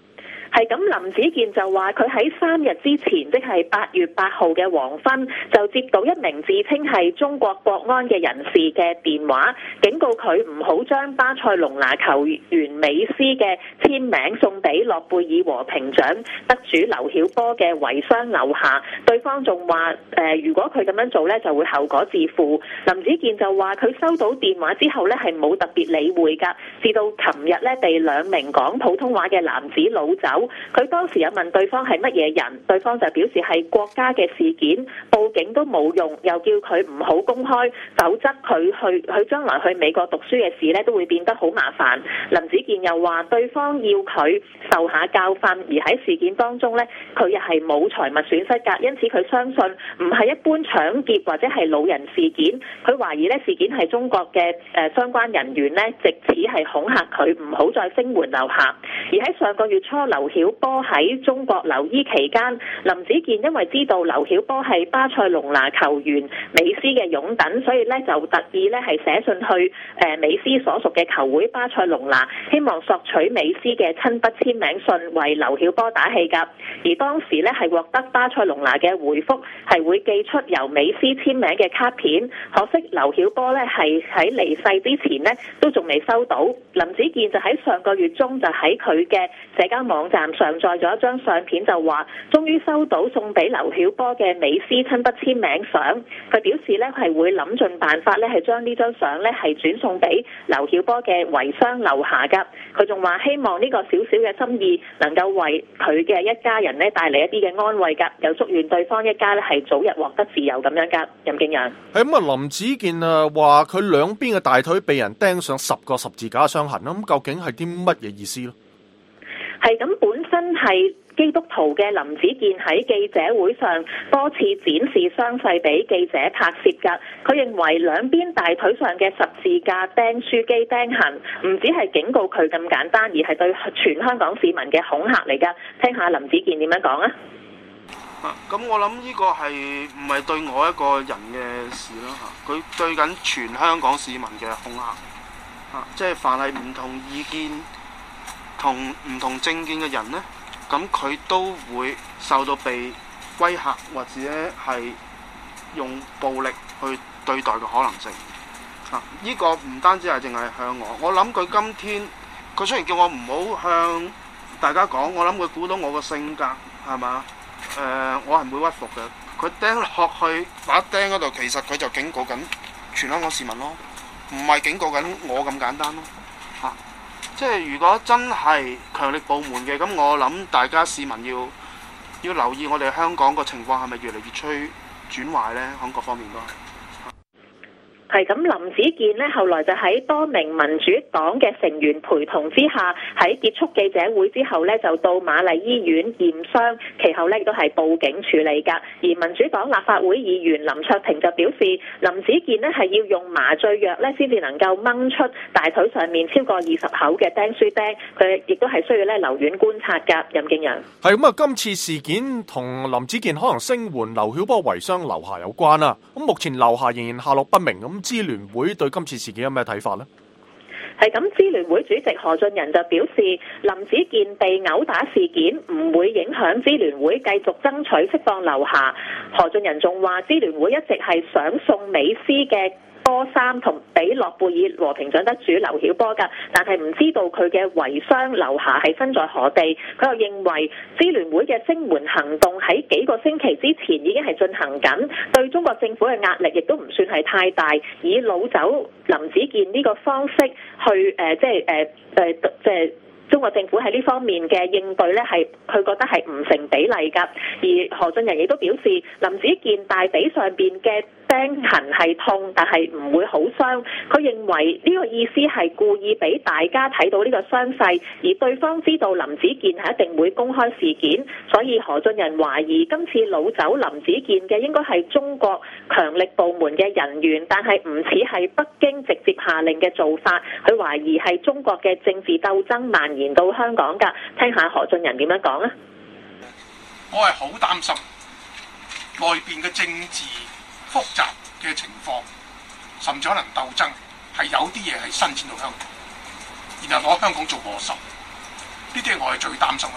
係咁，林子健就話佢喺3日之前，即係8月8號嘅黃昏，就接到一名自稱係中國國安嘅人士嘅電話，警告佢唔好將巴塞隆拿球員美斯嘅簽名送俾諾貝爾和平獎得主劉曉波嘅遺孀劉霞。對方仲話如果佢咁樣做呢，就會後果自負。林子健就話佢收到電話之後呢，係冇特別理會㗎，至到琴日呢，被2名講普通話嘅男子擄走。佢當時有問對方係乜嘢人，對方就表示係國家嘅事件，報警都冇用，又叫佢唔好公開，否則佢將來去美國讀書嘅事呢都會變得好麻煩。林子健又話對方要佢受下教訓，而喺事件當中呢，佢又係冇財物損失㗎，因此佢相信唔係一般搶劫或者係老人事件，佢懷疑呢事件係中國嘅相關人員呢，藉此係恐嚇佢唔好再聲援劉霞。而喺上個月初，劉曉波喺中國留醫期間，林子健因為知道劉曉波係巴塞隆拿球員美斯嘅擁躉，所以呢就特意呢係寫信去美斯所屬嘅球會巴塞隆拿，希望索取美斯嘅親筆簽名信，為劉曉波打氣㗎。而當時呢係獲得巴塞隆拿嘅回覆，係會寄出由美斯簽名嘅卡片，可惜劉曉波呢係喺離世之前呢都仲未收到。林子健就喺上個月中就喺佢嘅社交網站上載咗一張相片，就話終於收到送俾劉曉波嘅美斯親筆簽名相。佢表示呢係會諗盡辦法呢係將呢張相呢係轉送俾劉曉波嘅遺孀劉霞㗎。佢仲話希望呢個小小嘅心意能夠為佢嘅一家人呢帶嚟一啲嘅安慰㗎，又祝願對方一家呢係早日獲得自由咁樣㗎。任敬陽係咁啊，林子健啊話佢兩邊嘅大腿被人釘上10個十字架傷痕，咁究竟係啲乜嘢意思咧？ 係咁，本身係基督徒嘅林子健喺記者會上多次展示傷勢俾記者拍攝㗎。佢認為兩邊大腿上嘅十字架釘書機釘痕唔止係警告佢咁簡單，而係對全香港市民嘅恐嚇嚟㗎。聽下林子健點樣講啊！ 咁我諗呢個係唔係對我一個人嘅事啦嚇，佢對緊全香港市民嘅恐嚇，即係凡係唔同意見同唔同政見嘅人呢，咁佢都會受到被威嚇或者係用暴力去對待嘅可能性。呢個唔單止係淨係向我諗佢今天佢雖然叫我唔好向大家講，我諗佢估到我個性格係嘛？我係唔會屈服嘅。佢釘落去把釘嗰度，其實佢就警告緊全香港市民咯，唔係警告緊我咁簡單咯。即係如果真係強力部門嘅，咁我諗大家市民要留意我哋香港個情況係咪越嚟越趨轉壞呢？喺各方面都係。 係咁，林子健呢後來就喺多名民主黨嘅成員陪同之下，喺結束記者會之後呢，就到瑪麗醫院驗傷，其後呢亦都係報警處理㗎。而民主黨立法會議員林卓廷就表示，林子健呢係要用麻醉藥呢先至能夠掹出大腿上面超過20口嘅釘書釘，佢亦都係需要呢留院觀察㗎。任敬陽係咁啊！今次事件同林子健可能聲援劉曉波遺孀劉霞有關啦。咁目前劉霞仍然下落不明咁。支聯會對今次事件有咩睇法呢？ 係咁，支聯會主席何俊仁就表示，林子健被毆打事件唔會影響支聯會繼續爭取釋放劉霞。何俊仁仲話，支聯會一直係想送美斯嘅波衫同俾諾貝爾和平獎得主劉曉波㗎，但係唔知道佢嘅遺孀劉霞係身在何地。佢又認為支聯會嘅聲援行動喺幾個星期之前已經係進行緊，對中國政府嘅壓力亦都唔算係太大。以擄走林子健呢個方式去即係中國政府喺呢方面嘅應對呢，係佢覺得係唔成比例㗎。而何俊仁亦都表示，林子健大髀上邊嘅釘痕係痛，但係唔會好傷。佢認為呢個意思係故意俾大家睇到呢個傷勢，而對方知道林子健係一定會公開事件，所以何俊仁懷疑今次擄走林子健嘅應該係中國強力部門嘅人員，但係唔似係北京直接下令嘅做法。佢懷疑係中國嘅政治鬥爭蔓延到香港㗎。聽下何俊仁點樣講啊！ 我係好擔心外邊嘅政治複雜嘅情況，甚至可能鬥爭係有啲嘢係伸展到香港，然後攞香港做禍首，呢啲係我係最擔心嘅嘢。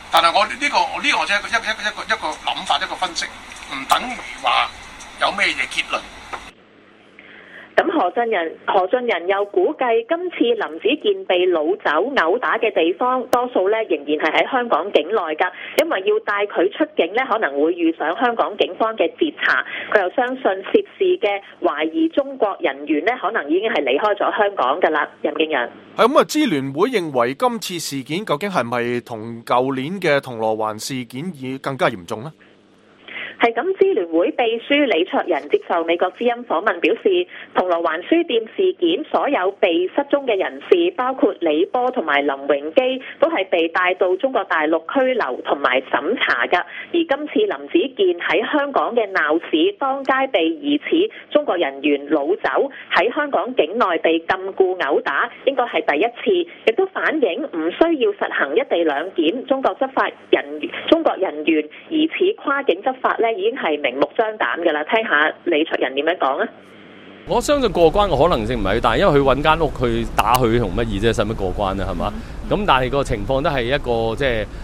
但係我呢個只係一個諗法，一個分析，唔等於話有咩嘢結論。 咁何俊仁又估計今次林子健被擄走毆打嘅地方，多數咧仍然係喺香港境內㗎，因為要帶佢出境咧，可能會遇上香港警方嘅截查。佢又相信涉事嘅懷疑中國人員咧，可能已經係離開咗香港㗎啦。任敬揚係咁啊！支聯會認為今次事件究竟係咪同舊年嘅銅鑼灣事件更加嚴重呢？ 係咁，支聯會秘書李卓人接受美國之音訪問表示，銅鑼灣書店事件所有被失蹤嘅人士，包括李波同埋林榮基，都係被帶到中國大陸拘留同埋審查㗎。而今次林子健喺香港嘅鬧市，當街被疑似中國人員擄走，喺香港境內被禁錮毆打，應該係第一次，亦都反映唔需要實行一地兩檢，中國人員疑似跨境執法已經係明目張膽㗎啦，聽下李卓人點樣講啊！ 我相信過關嘅可能性唔係大，因為佢揾間屋去打佢同乜嘢啫，使乜過關啊？係嘛？咁但係個情況都係一個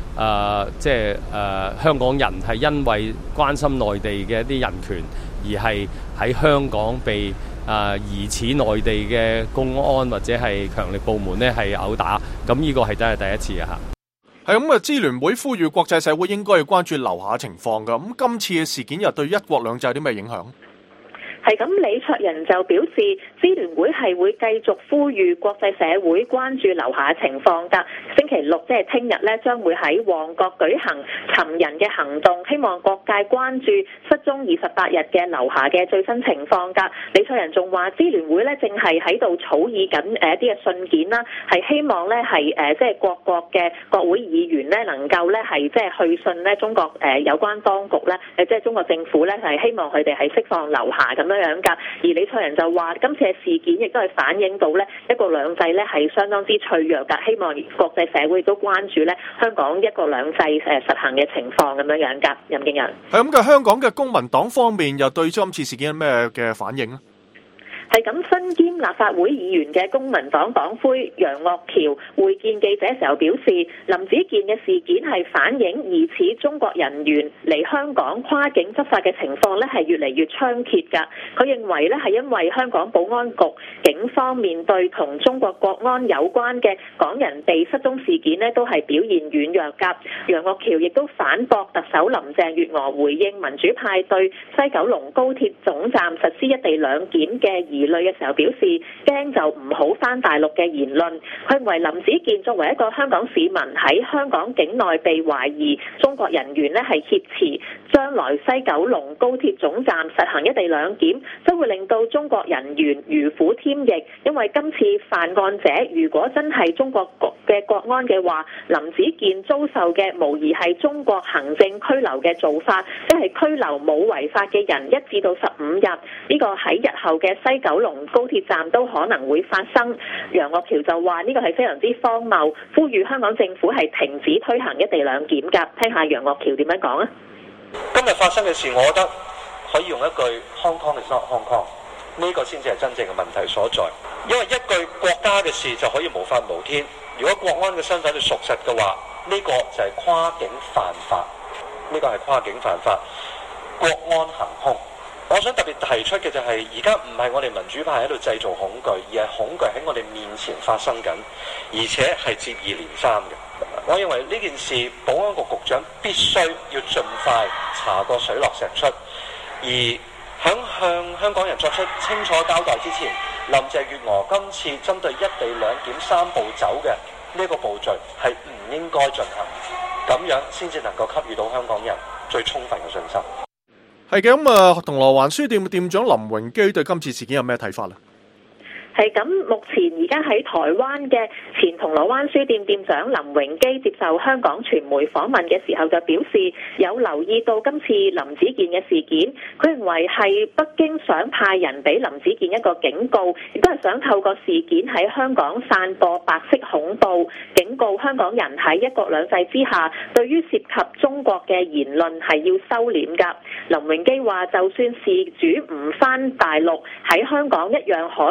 香港人係因為關心內地嘅一啲人權，而係喺香港被疑似內地嘅公安或者係強力部門咧係毆打，咁呢個係真係第一次啊！嚇！ 係咁啊！支聯會呼籲國際社會應該要關注樓下情況㗎。咁今次嘅事件又對一國兩制有啲咩影響？ 係咁，李卓人就表示，支聯會係會繼續呼籲國際社會關注樓下情況㗎。星期六即係聽日咧，將會喺旺角舉行尋人嘅行動，希望各界關注失蹤28日嘅樓下嘅最新情況㗎。李卓人仲話，支聯會咧正係喺度草擬緊一啲嘅信件啦，係希望咧係即係各國嘅國會議員咧能夠咧係即係去信咧中國有關當局咧即係中國政府咧係希望佢哋係釋放樓下咁樣㗎。而李卓人就話，今次嘅事件亦都係反映到咧一國兩制咧係相當之脆弱㗎，希望國際社會亦都關注咧香港一國兩制實行嘅情況咁樣㗎。任敬揚係咁嘅，香港嘅公民黨方面又對今次事件有咩嘅反應呢？ 係咁，身兼立法會議員嘅公民黨黨魁楊岳橋會見記者時候表示，林子健嘅事件係反映疑似中國人員嚟香港跨境執法嘅情況咧係越嚟越猖獗㗎。佢認為咧係因為香港保安局警方面對同中國國安有關嘅港人被失蹤事件咧都係表現軟弱㗎。楊岳橋亦都反駁特首林鄭月娥回應民主派對西九龍高鐵總站實施一地兩檢嘅疑慮嘅時候表示，驚就唔好返大陸嘅言論。佢認為林子健作為一個香港市民喺香港境內被懷疑中國人員咧係挾持，將來西九龍高鐵總站實行一地兩檢，將會令到中國人員如虎添翼。因為今次犯案者如果真係中國嘅國安嘅話，林子健遭受嘅無疑係中國行政拘留嘅做法，即係拘留冇違法嘅人1至到15日。呢個喺日後嘅西九龍高鐵站都可能會發生。楊岳橋就話呢個係非常之荒謬，呼籲香港政府係停止推行一地兩檢㗎。聽下楊岳橋點樣講啊！ 今日發生嘅事，我覺得可以用一句 Hong Kong is not Hong Kong， 呢個先至係真正嘅問題所在。因為一句國家嘅事就可以無法無天，如果國安嘅身份係屬實嘅話，呢個就係跨境犯法，呢個係跨境犯法，國安行兇。我想特別提出嘅就係，而家唔係我哋民主派喺度製造恐懼，而係恐懼喺我哋面前發生緊，而且係接二連三嘅。我認為呢件事，保安局局長必須要盡快查個水落石出，而響向香港人作出清楚交代之前，林鄭月娥今次針對一地兩檢3步走嘅呢個步序係唔應該進行，咁樣先至能夠給予到香港人最充分嘅信心。 係嘅，咁啊，銅鑼灣書店嘅店長林榮基對今次事件有咩睇法咧？ 係咁，目前而家喺台灣嘅前銅鑼灣書店店長林榮基接受香港傳媒訪問嘅時候就表示，有留意到今次林子健嘅事件，佢認為係北京想派人俾林子健一個警告，亦都係想透過事件喺香港散播白色恐怖，警告香港人喺一國兩制之下，對於涉及中國嘅言論係要收斂㗎。林榮基話，就算事主唔返大陸，喺香港一樣可以做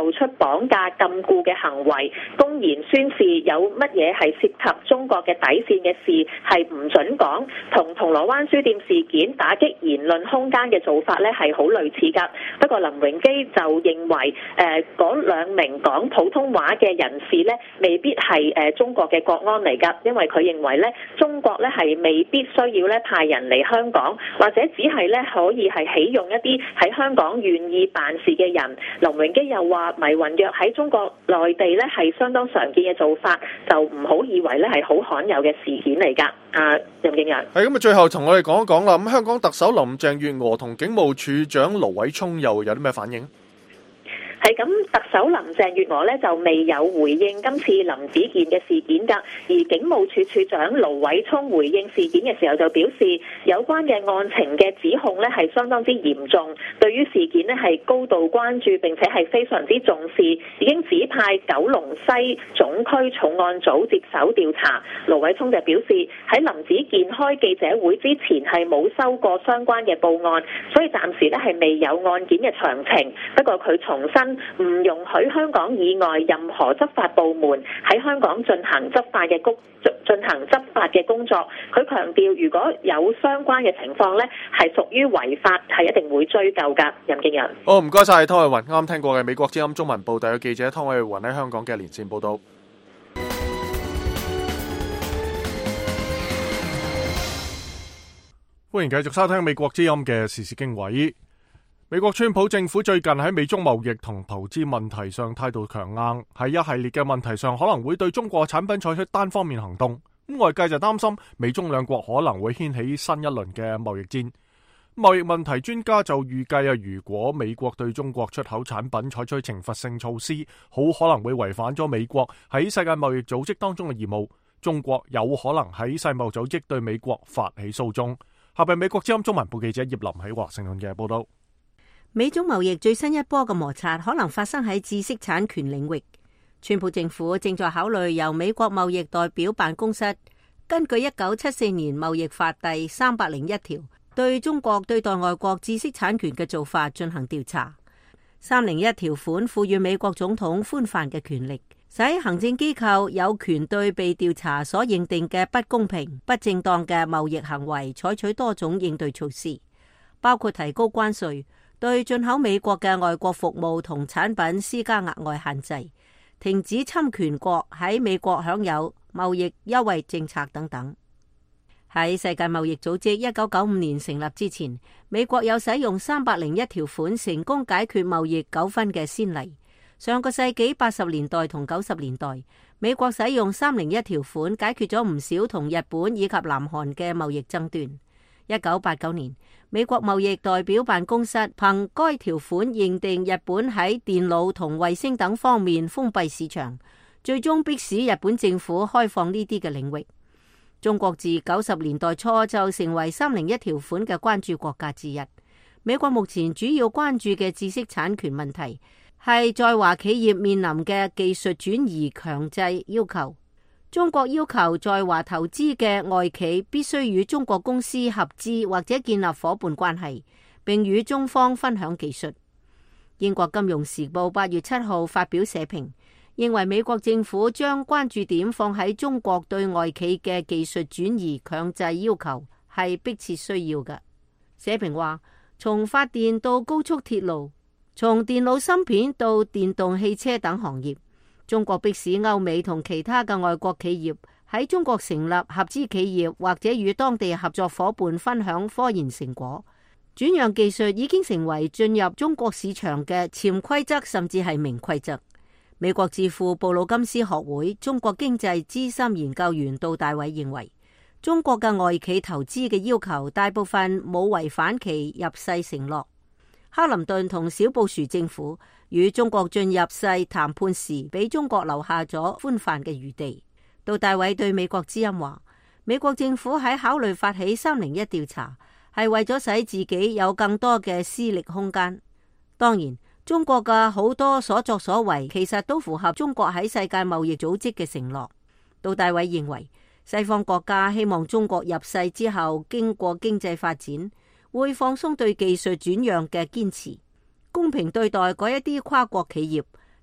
做出綁架禁錮嘅行為，公然宣示有乜嘢係涉及中國嘅底線嘅事係唔準講，同銅鑼灣書店事件打擊言論空間嘅做法呢係好類似㗎。不過林榮基就認為嗰兩名講普通話嘅人士呢未必係中國嘅國安嚟㗎，因為佢認為呢中國呢係未必需要呢派人嚟香港，或者只係呢可以係起用一啲喺香港願意辦事嘅人。林榮基又話迷魂藥喺中國內地呢係相當常見嘅做法，就唔好以為呢係好罕有嘅事件嚟㗎。任敬揚係咁啊，最後同我哋講一講啦。咁香港特首林鄭月娥同警務處長盧偉聰又有啲咩反應？ 係咁，特首林鄭月娥呢就未有回應今次林子健嘅事件㗎，而警務處處長盧偉聰回應事件嘅時候就表示，有關嘅案情嘅指控呢係相當之嚴重，對於事件呢係高度關注並且係非常之重視，已經指派九龍西總區重案組接手調查。盧偉聰就表示，喺林子健開記者會之前係冇收過相關嘅報案，所以暫時呢係未有案件嘅詳情。不過佢重申，唔容許香港以外任何執法部門喺香港進行執法嘅工作。佢強調，如果有相關嘅情況呢，係屬於違法，係一定會追究㗎。任敬揚。 好，唔該晒湯偉雲。啱聽過嘅美國之音中文報道嘅記者湯偉雲喺香港嘅連線報道。歡迎繼續收聽美國之音嘅時事經緯。美國川普政府最近喺美中貿易同投資問題上態度強硬，喺一系列嘅問題上可能會對中國產品採取單方面行動。外界就擔心美中兩國可能會掀起新一輪嘅貿易戰。貿易問題專家就預計如果美國對中國出口產品採取懲罰性措施，好可能會違反咗美國喺世界貿易組織當中嘅義務。中國有可能喺世貿組織對美國發起訴訟。下邊美國之音中文部記者葉林喺華盛頓嘅報道。 美中貿易最新一波嘅摩擦可能發生喺知識產權領域。川普政府正在考慮由美國貿易代表辦公室根據1974年貿易法第301條對中國對待外國知識產權嘅做法進行調查。301條款賦予美國總統寬泛嘅權力，使行政機構有權對被調查所認定嘅不公平、不正當嘅貿易行為採取多種應對措施，包括提高關稅、對進口美國嘅外國服務同產品施加額外限制、停止侵權國喺美國享有貿易優惠政策等等。喺世界貿易組織1995年成立之前，美國有使用301條款成功解決貿易糾紛嘅先例。上個世紀80年代同90年代，美國使用301條款解決咗唔少同日本以及南韓嘅貿易爭端。1989年，美國貿易代表辦公室憑該條款認定日本喺電腦同衛星等方面封閉市場，最終迫使日本政府開放呢啲嘅領域。中國自90年代初就成為301條款嘅關注國家之一。美國目前主要關注嘅知識產權問題係在華企業面臨嘅技術轉移強制要求。中國要求在華投資嘅外企必須與中國公司合資或者建立夥伴關係，並與中方分享技術。英國金融時報8月7號發表社評，認為美國政府將關注點放喺中國對外企嘅技術轉移強制要求係迫切需要嘅。社評話，從發電到高速鐵路，從電腦芯片到電動汽車等行業，中國迫使歐美同其他嘅外國企業喺中國成立合資企業，或者與當地合作夥伴分享科研成果。轉讓技術已經成為進入中國市場嘅潛規則，甚至係明規則。美國智庫布魯金斯學會中國經濟資深研究員杜大偉認為，中國嘅外企投資嘅要求大部分冇違反其入世承諾。克林頓同小布殊政府與中國進入世談判時，俾中國留下咗寬泛嘅餘地。杜大偉對美國之音話，美國政府喺考慮發起301調查，係為咗使自己有更多嘅私力空間。當然，中國嘅好多所作所為其實都符合中國喺世界貿易組織嘅承諾。杜大偉認為，西方國家希望中國入世之後，經過經濟發展，會放鬆對技術轉讓嘅堅持，公平對待嗰一啲跨國企業，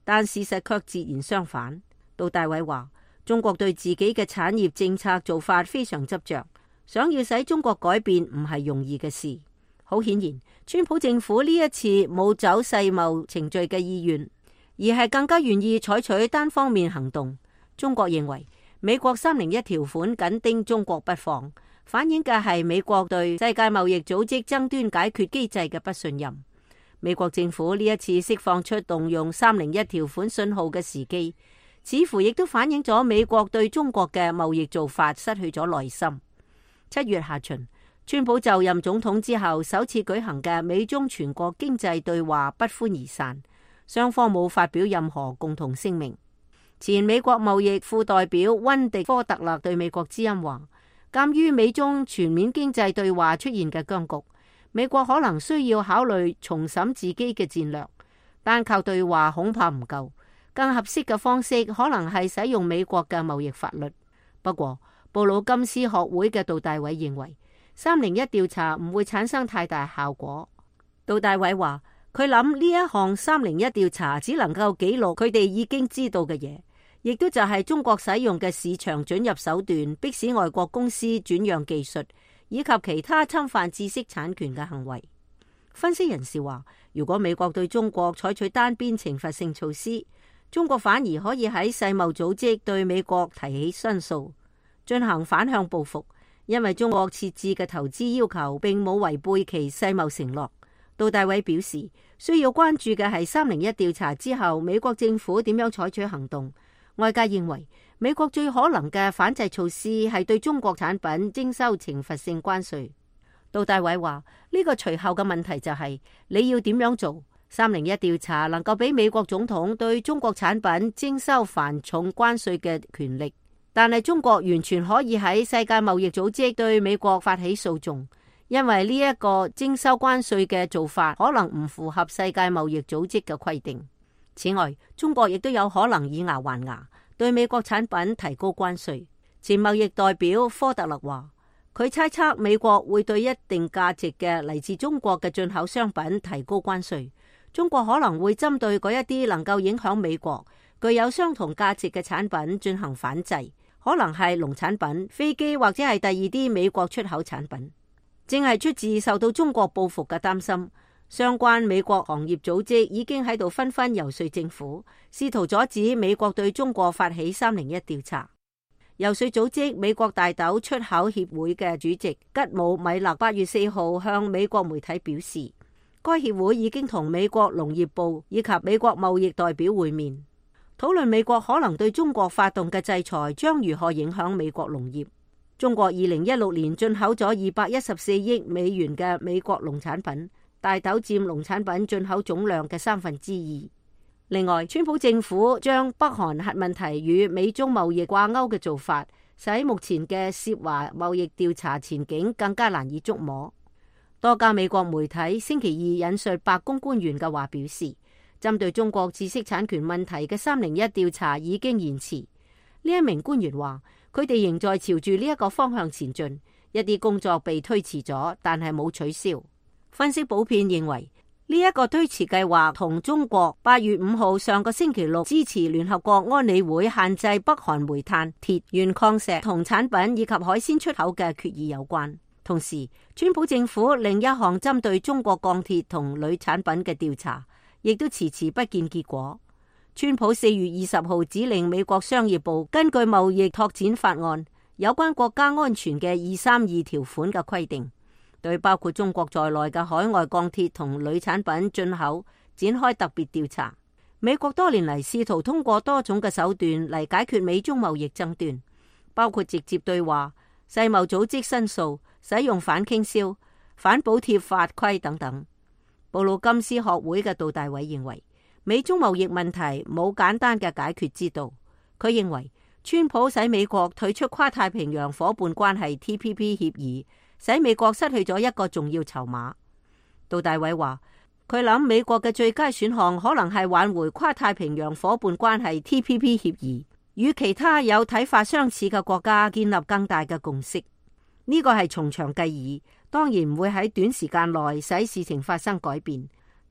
但事實卻截然相反。杜大偉話，中國對自己嘅產業政策做法非常執着，想要使中國改變唔係容易嘅事。好顯然，川普政府呢一次冇走世貿程序嘅意願，而係更加願意採取單方面行動。中國認為美國301條款緊盯中國不放，反映嘅係美國對世界貿易組織爭端解決機制嘅不信任。美國政府呢一次釋放出動用301條款信號嘅時機，似乎亦都反映咗美國對中國嘅貿易做法失去咗耐心。7月下旬，川普就任總統之後首次舉行嘅美中全國經濟對話不歡而散，雙方冇發表任何共同聲明。前美國貿易副代表溫迪科特勒對美國之音話，鑒於美中全面經濟對話出現嘅僵局，美國可能需要考慮重審自己嘅戰略，單靠對話恐怕唔夠，更合適嘅方式可能係使用美國嘅貿易法律。不過，布魯金斯學會嘅杜大偉認為301調查唔會產生太大效果。杜大偉話，佢諗呢一項301調查只能夠記錄佢哋已經知道嘅嘢，亦都就係中國使用嘅市場准入手段，迫使外國公司轉讓技術，以及其他侵犯知識產權嘅行為。分析人士話，如果美國對中國採取單邊懲罰性措施，中國反而可以喺世貿組織對美國提起申訴，進行反向報復，因為中國設置嘅投資要求並冇違背其世貿承諾。杜大偉表示，需要關注嘅係301調查之後美國政府點樣採取行動。外界認為美國最可能嘅反制措施係對中國產品徵收懲罰性關稅。杜大偉話，呢個隨後嘅問題就係你要點樣做。301調查能夠俾美國總統對中國產品徵收繁重關稅嘅權力，但係中國完全可以喺世界貿易組織對美國發起訴訟，因為呢一個徵收關稅嘅做法可能唔符合世界貿易組織嘅規定。此外，中國亦都有可能以牙還牙，對美國產品提高關稅。前貿易代表科特勒話，佢猜測美國會對一定價值嘅嚟自中國嘅進口商品提高關稅。中國可能會針對嗰一啲能夠影響美國、具有相同價值嘅產品進行反制，可能係農產品、飛機或者係第二啲美國出口產品。正係出自受到中國報復嘅擔心，相關美國行業組織已經喺度紛紛遊說政府，試圖阻止美國對中國發起301調查。遊說組織美國大豆出口協會嘅主席吉姆米勒8月4號向美國媒體表示，該協會已經同美國農業部以及美國貿易代表會面，討論美國可能對中國發動嘅制裁將如何影響美國農業。中國2016年進口咗214億美元嘅美國農產品，大豆佔農產品進口總量嘅2/3。另外，川普政府將北韓核問題與美中貿易掛鈎嘅做法，使目前嘅涉華貿易調查前景更加難以捉摸。多家美國媒體星期二引述白宮官員嘅話表示，針對中國知識產權問題嘅301調查已經延遲。呢一名官員話，佢哋仍在朝住呢一個方向前進，一啲工作被推遲咗，但係冇取消。分析普遍認為，呢一個推遲計劃同中國8月5號上個星期六支持聯合國安理會限制北韓煤炭、鐵、鉛礦石同產品以及海鮮出口嘅決議有關。同時，川普政府另一項針對中國鋼鐵同鋁產品嘅調查，亦都遲遲不見結果。川普4月20號指令美國商業部根據貿易拓展法案有關國家安全嘅232條款嘅規定，對包括中國在內嘅海外鋼鐵同鋁產品進口展開特別調查。美國多年嚟試圖通過多種嘅手段嚟解決美中貿易爭端，包括直接對話、世貿組織申訴、使用反傾銷、反補貼法規等等。布魯金斯學會嘅杜大偉認為，美中貿易問題冇簡單嘅解決之道。佢認為，川普使美國退出跨太平洋夥伴關係 TPP 協議，使美國失去咗一個重要籌碼。杜大偉話，佢諗美國嘅最佳選項可能係挽回跨太平洋夥伴關係 TPP 協議，與其他有睇法相似嘅國家建立更大嘅共識。呢個係從長計議，當然唔會喺短時間內使事情發生改變，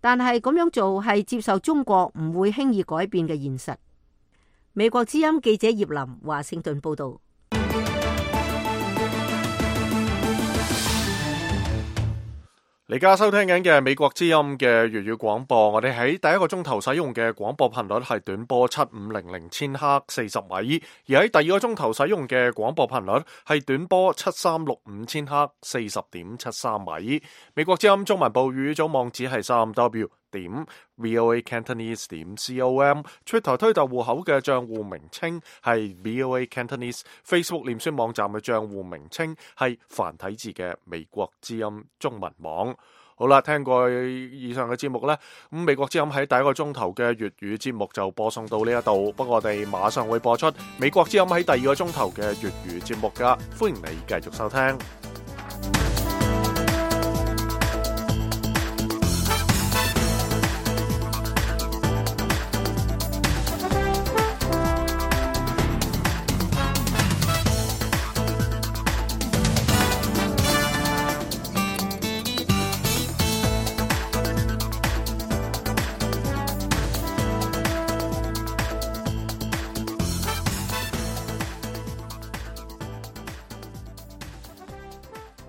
但係咁樣做係接受中國唔會輕易改變嘅現實。美國之音記者葉林華盛頓報道。 你而家收聽緊嘅美國之音嘅粵語廣播，我哋喺第一個鐘頭使用嘅廣播頻率係短波7500千赫40米，而喺第二個鐘頭使用嘅廣播頻率係短波7365千赫40.73米。美國之音中文部語組網址係3w.voacantonese.com，Twitter 推特戶口嘅賬戶名稱係 VOA Cantonese，Facebook 臉書網站嘅賬戶名稱係繁體字嘅美國之音中文網。好啦，聽過以上嘅節目呢，咁美國之音喺第一個鐘頭嘅粵語節目就播送到呢一度，不過我哋馬上會播出美國之音喺第二個鐘頭嘅粵語節目噶，歡迎你繼續收聽。